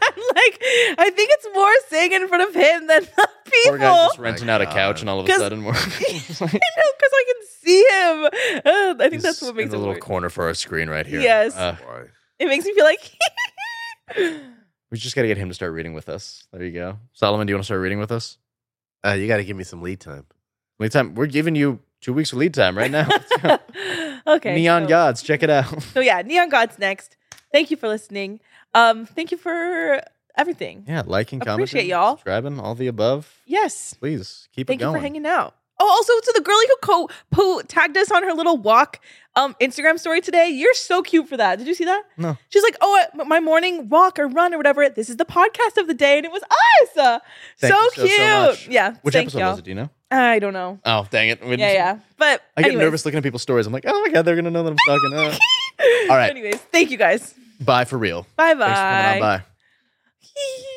S2: I think it's more saying in front of him than the people.
S3: Poor guy just renting out a couch and all of a sudden we're.
S2: I know, because I can see him. I think that's what makes
S3: it in the little corner for our screen right here.
S2: Yes. It makes me feel like.
S3: We just got to get him to start reading with us. There you go. Solomon, do you want to start reading with us?
S4: You got to give me some lead time.
S3: Lead time? We're giving you 2 weeks of lead time right now.
S2: Okay.
S3: Neon Gods, check it out.
S2: So yeah, Neon Gods next. Thank you for listening. Thank you for everything.
S3: Yeah, liking, commenting,
S2: appreciate y'all,
S3: subscribing, all the above.
S2: Yes.
S3: Please keep
S2: Thank
S3: it going.
S2: Thank you for hanging out. Oh, also to the girlie who tagged us on her little walk Instagram story today. You're so cute for that. Did you see that?
S3: No.
S2: She's like, my morning walk or run or whatever. This is the podcast of the day, and it was us.
S3: Thank you
S2: cute.
S3: So much.
S2: Yeah.
S3: Which episode was it? Do you know?
S2: I don't know.
S3: Oh, dang it.
S2: Yeah. But
S3: I get nervous looking at people's stories. I'm like, oh my God, they're gonna know that I'm talking. All right.
S2: Anyways, thank you guys.
S3: Bye for real.
S2: Bye.
S3: Thanks for coming on. Bye.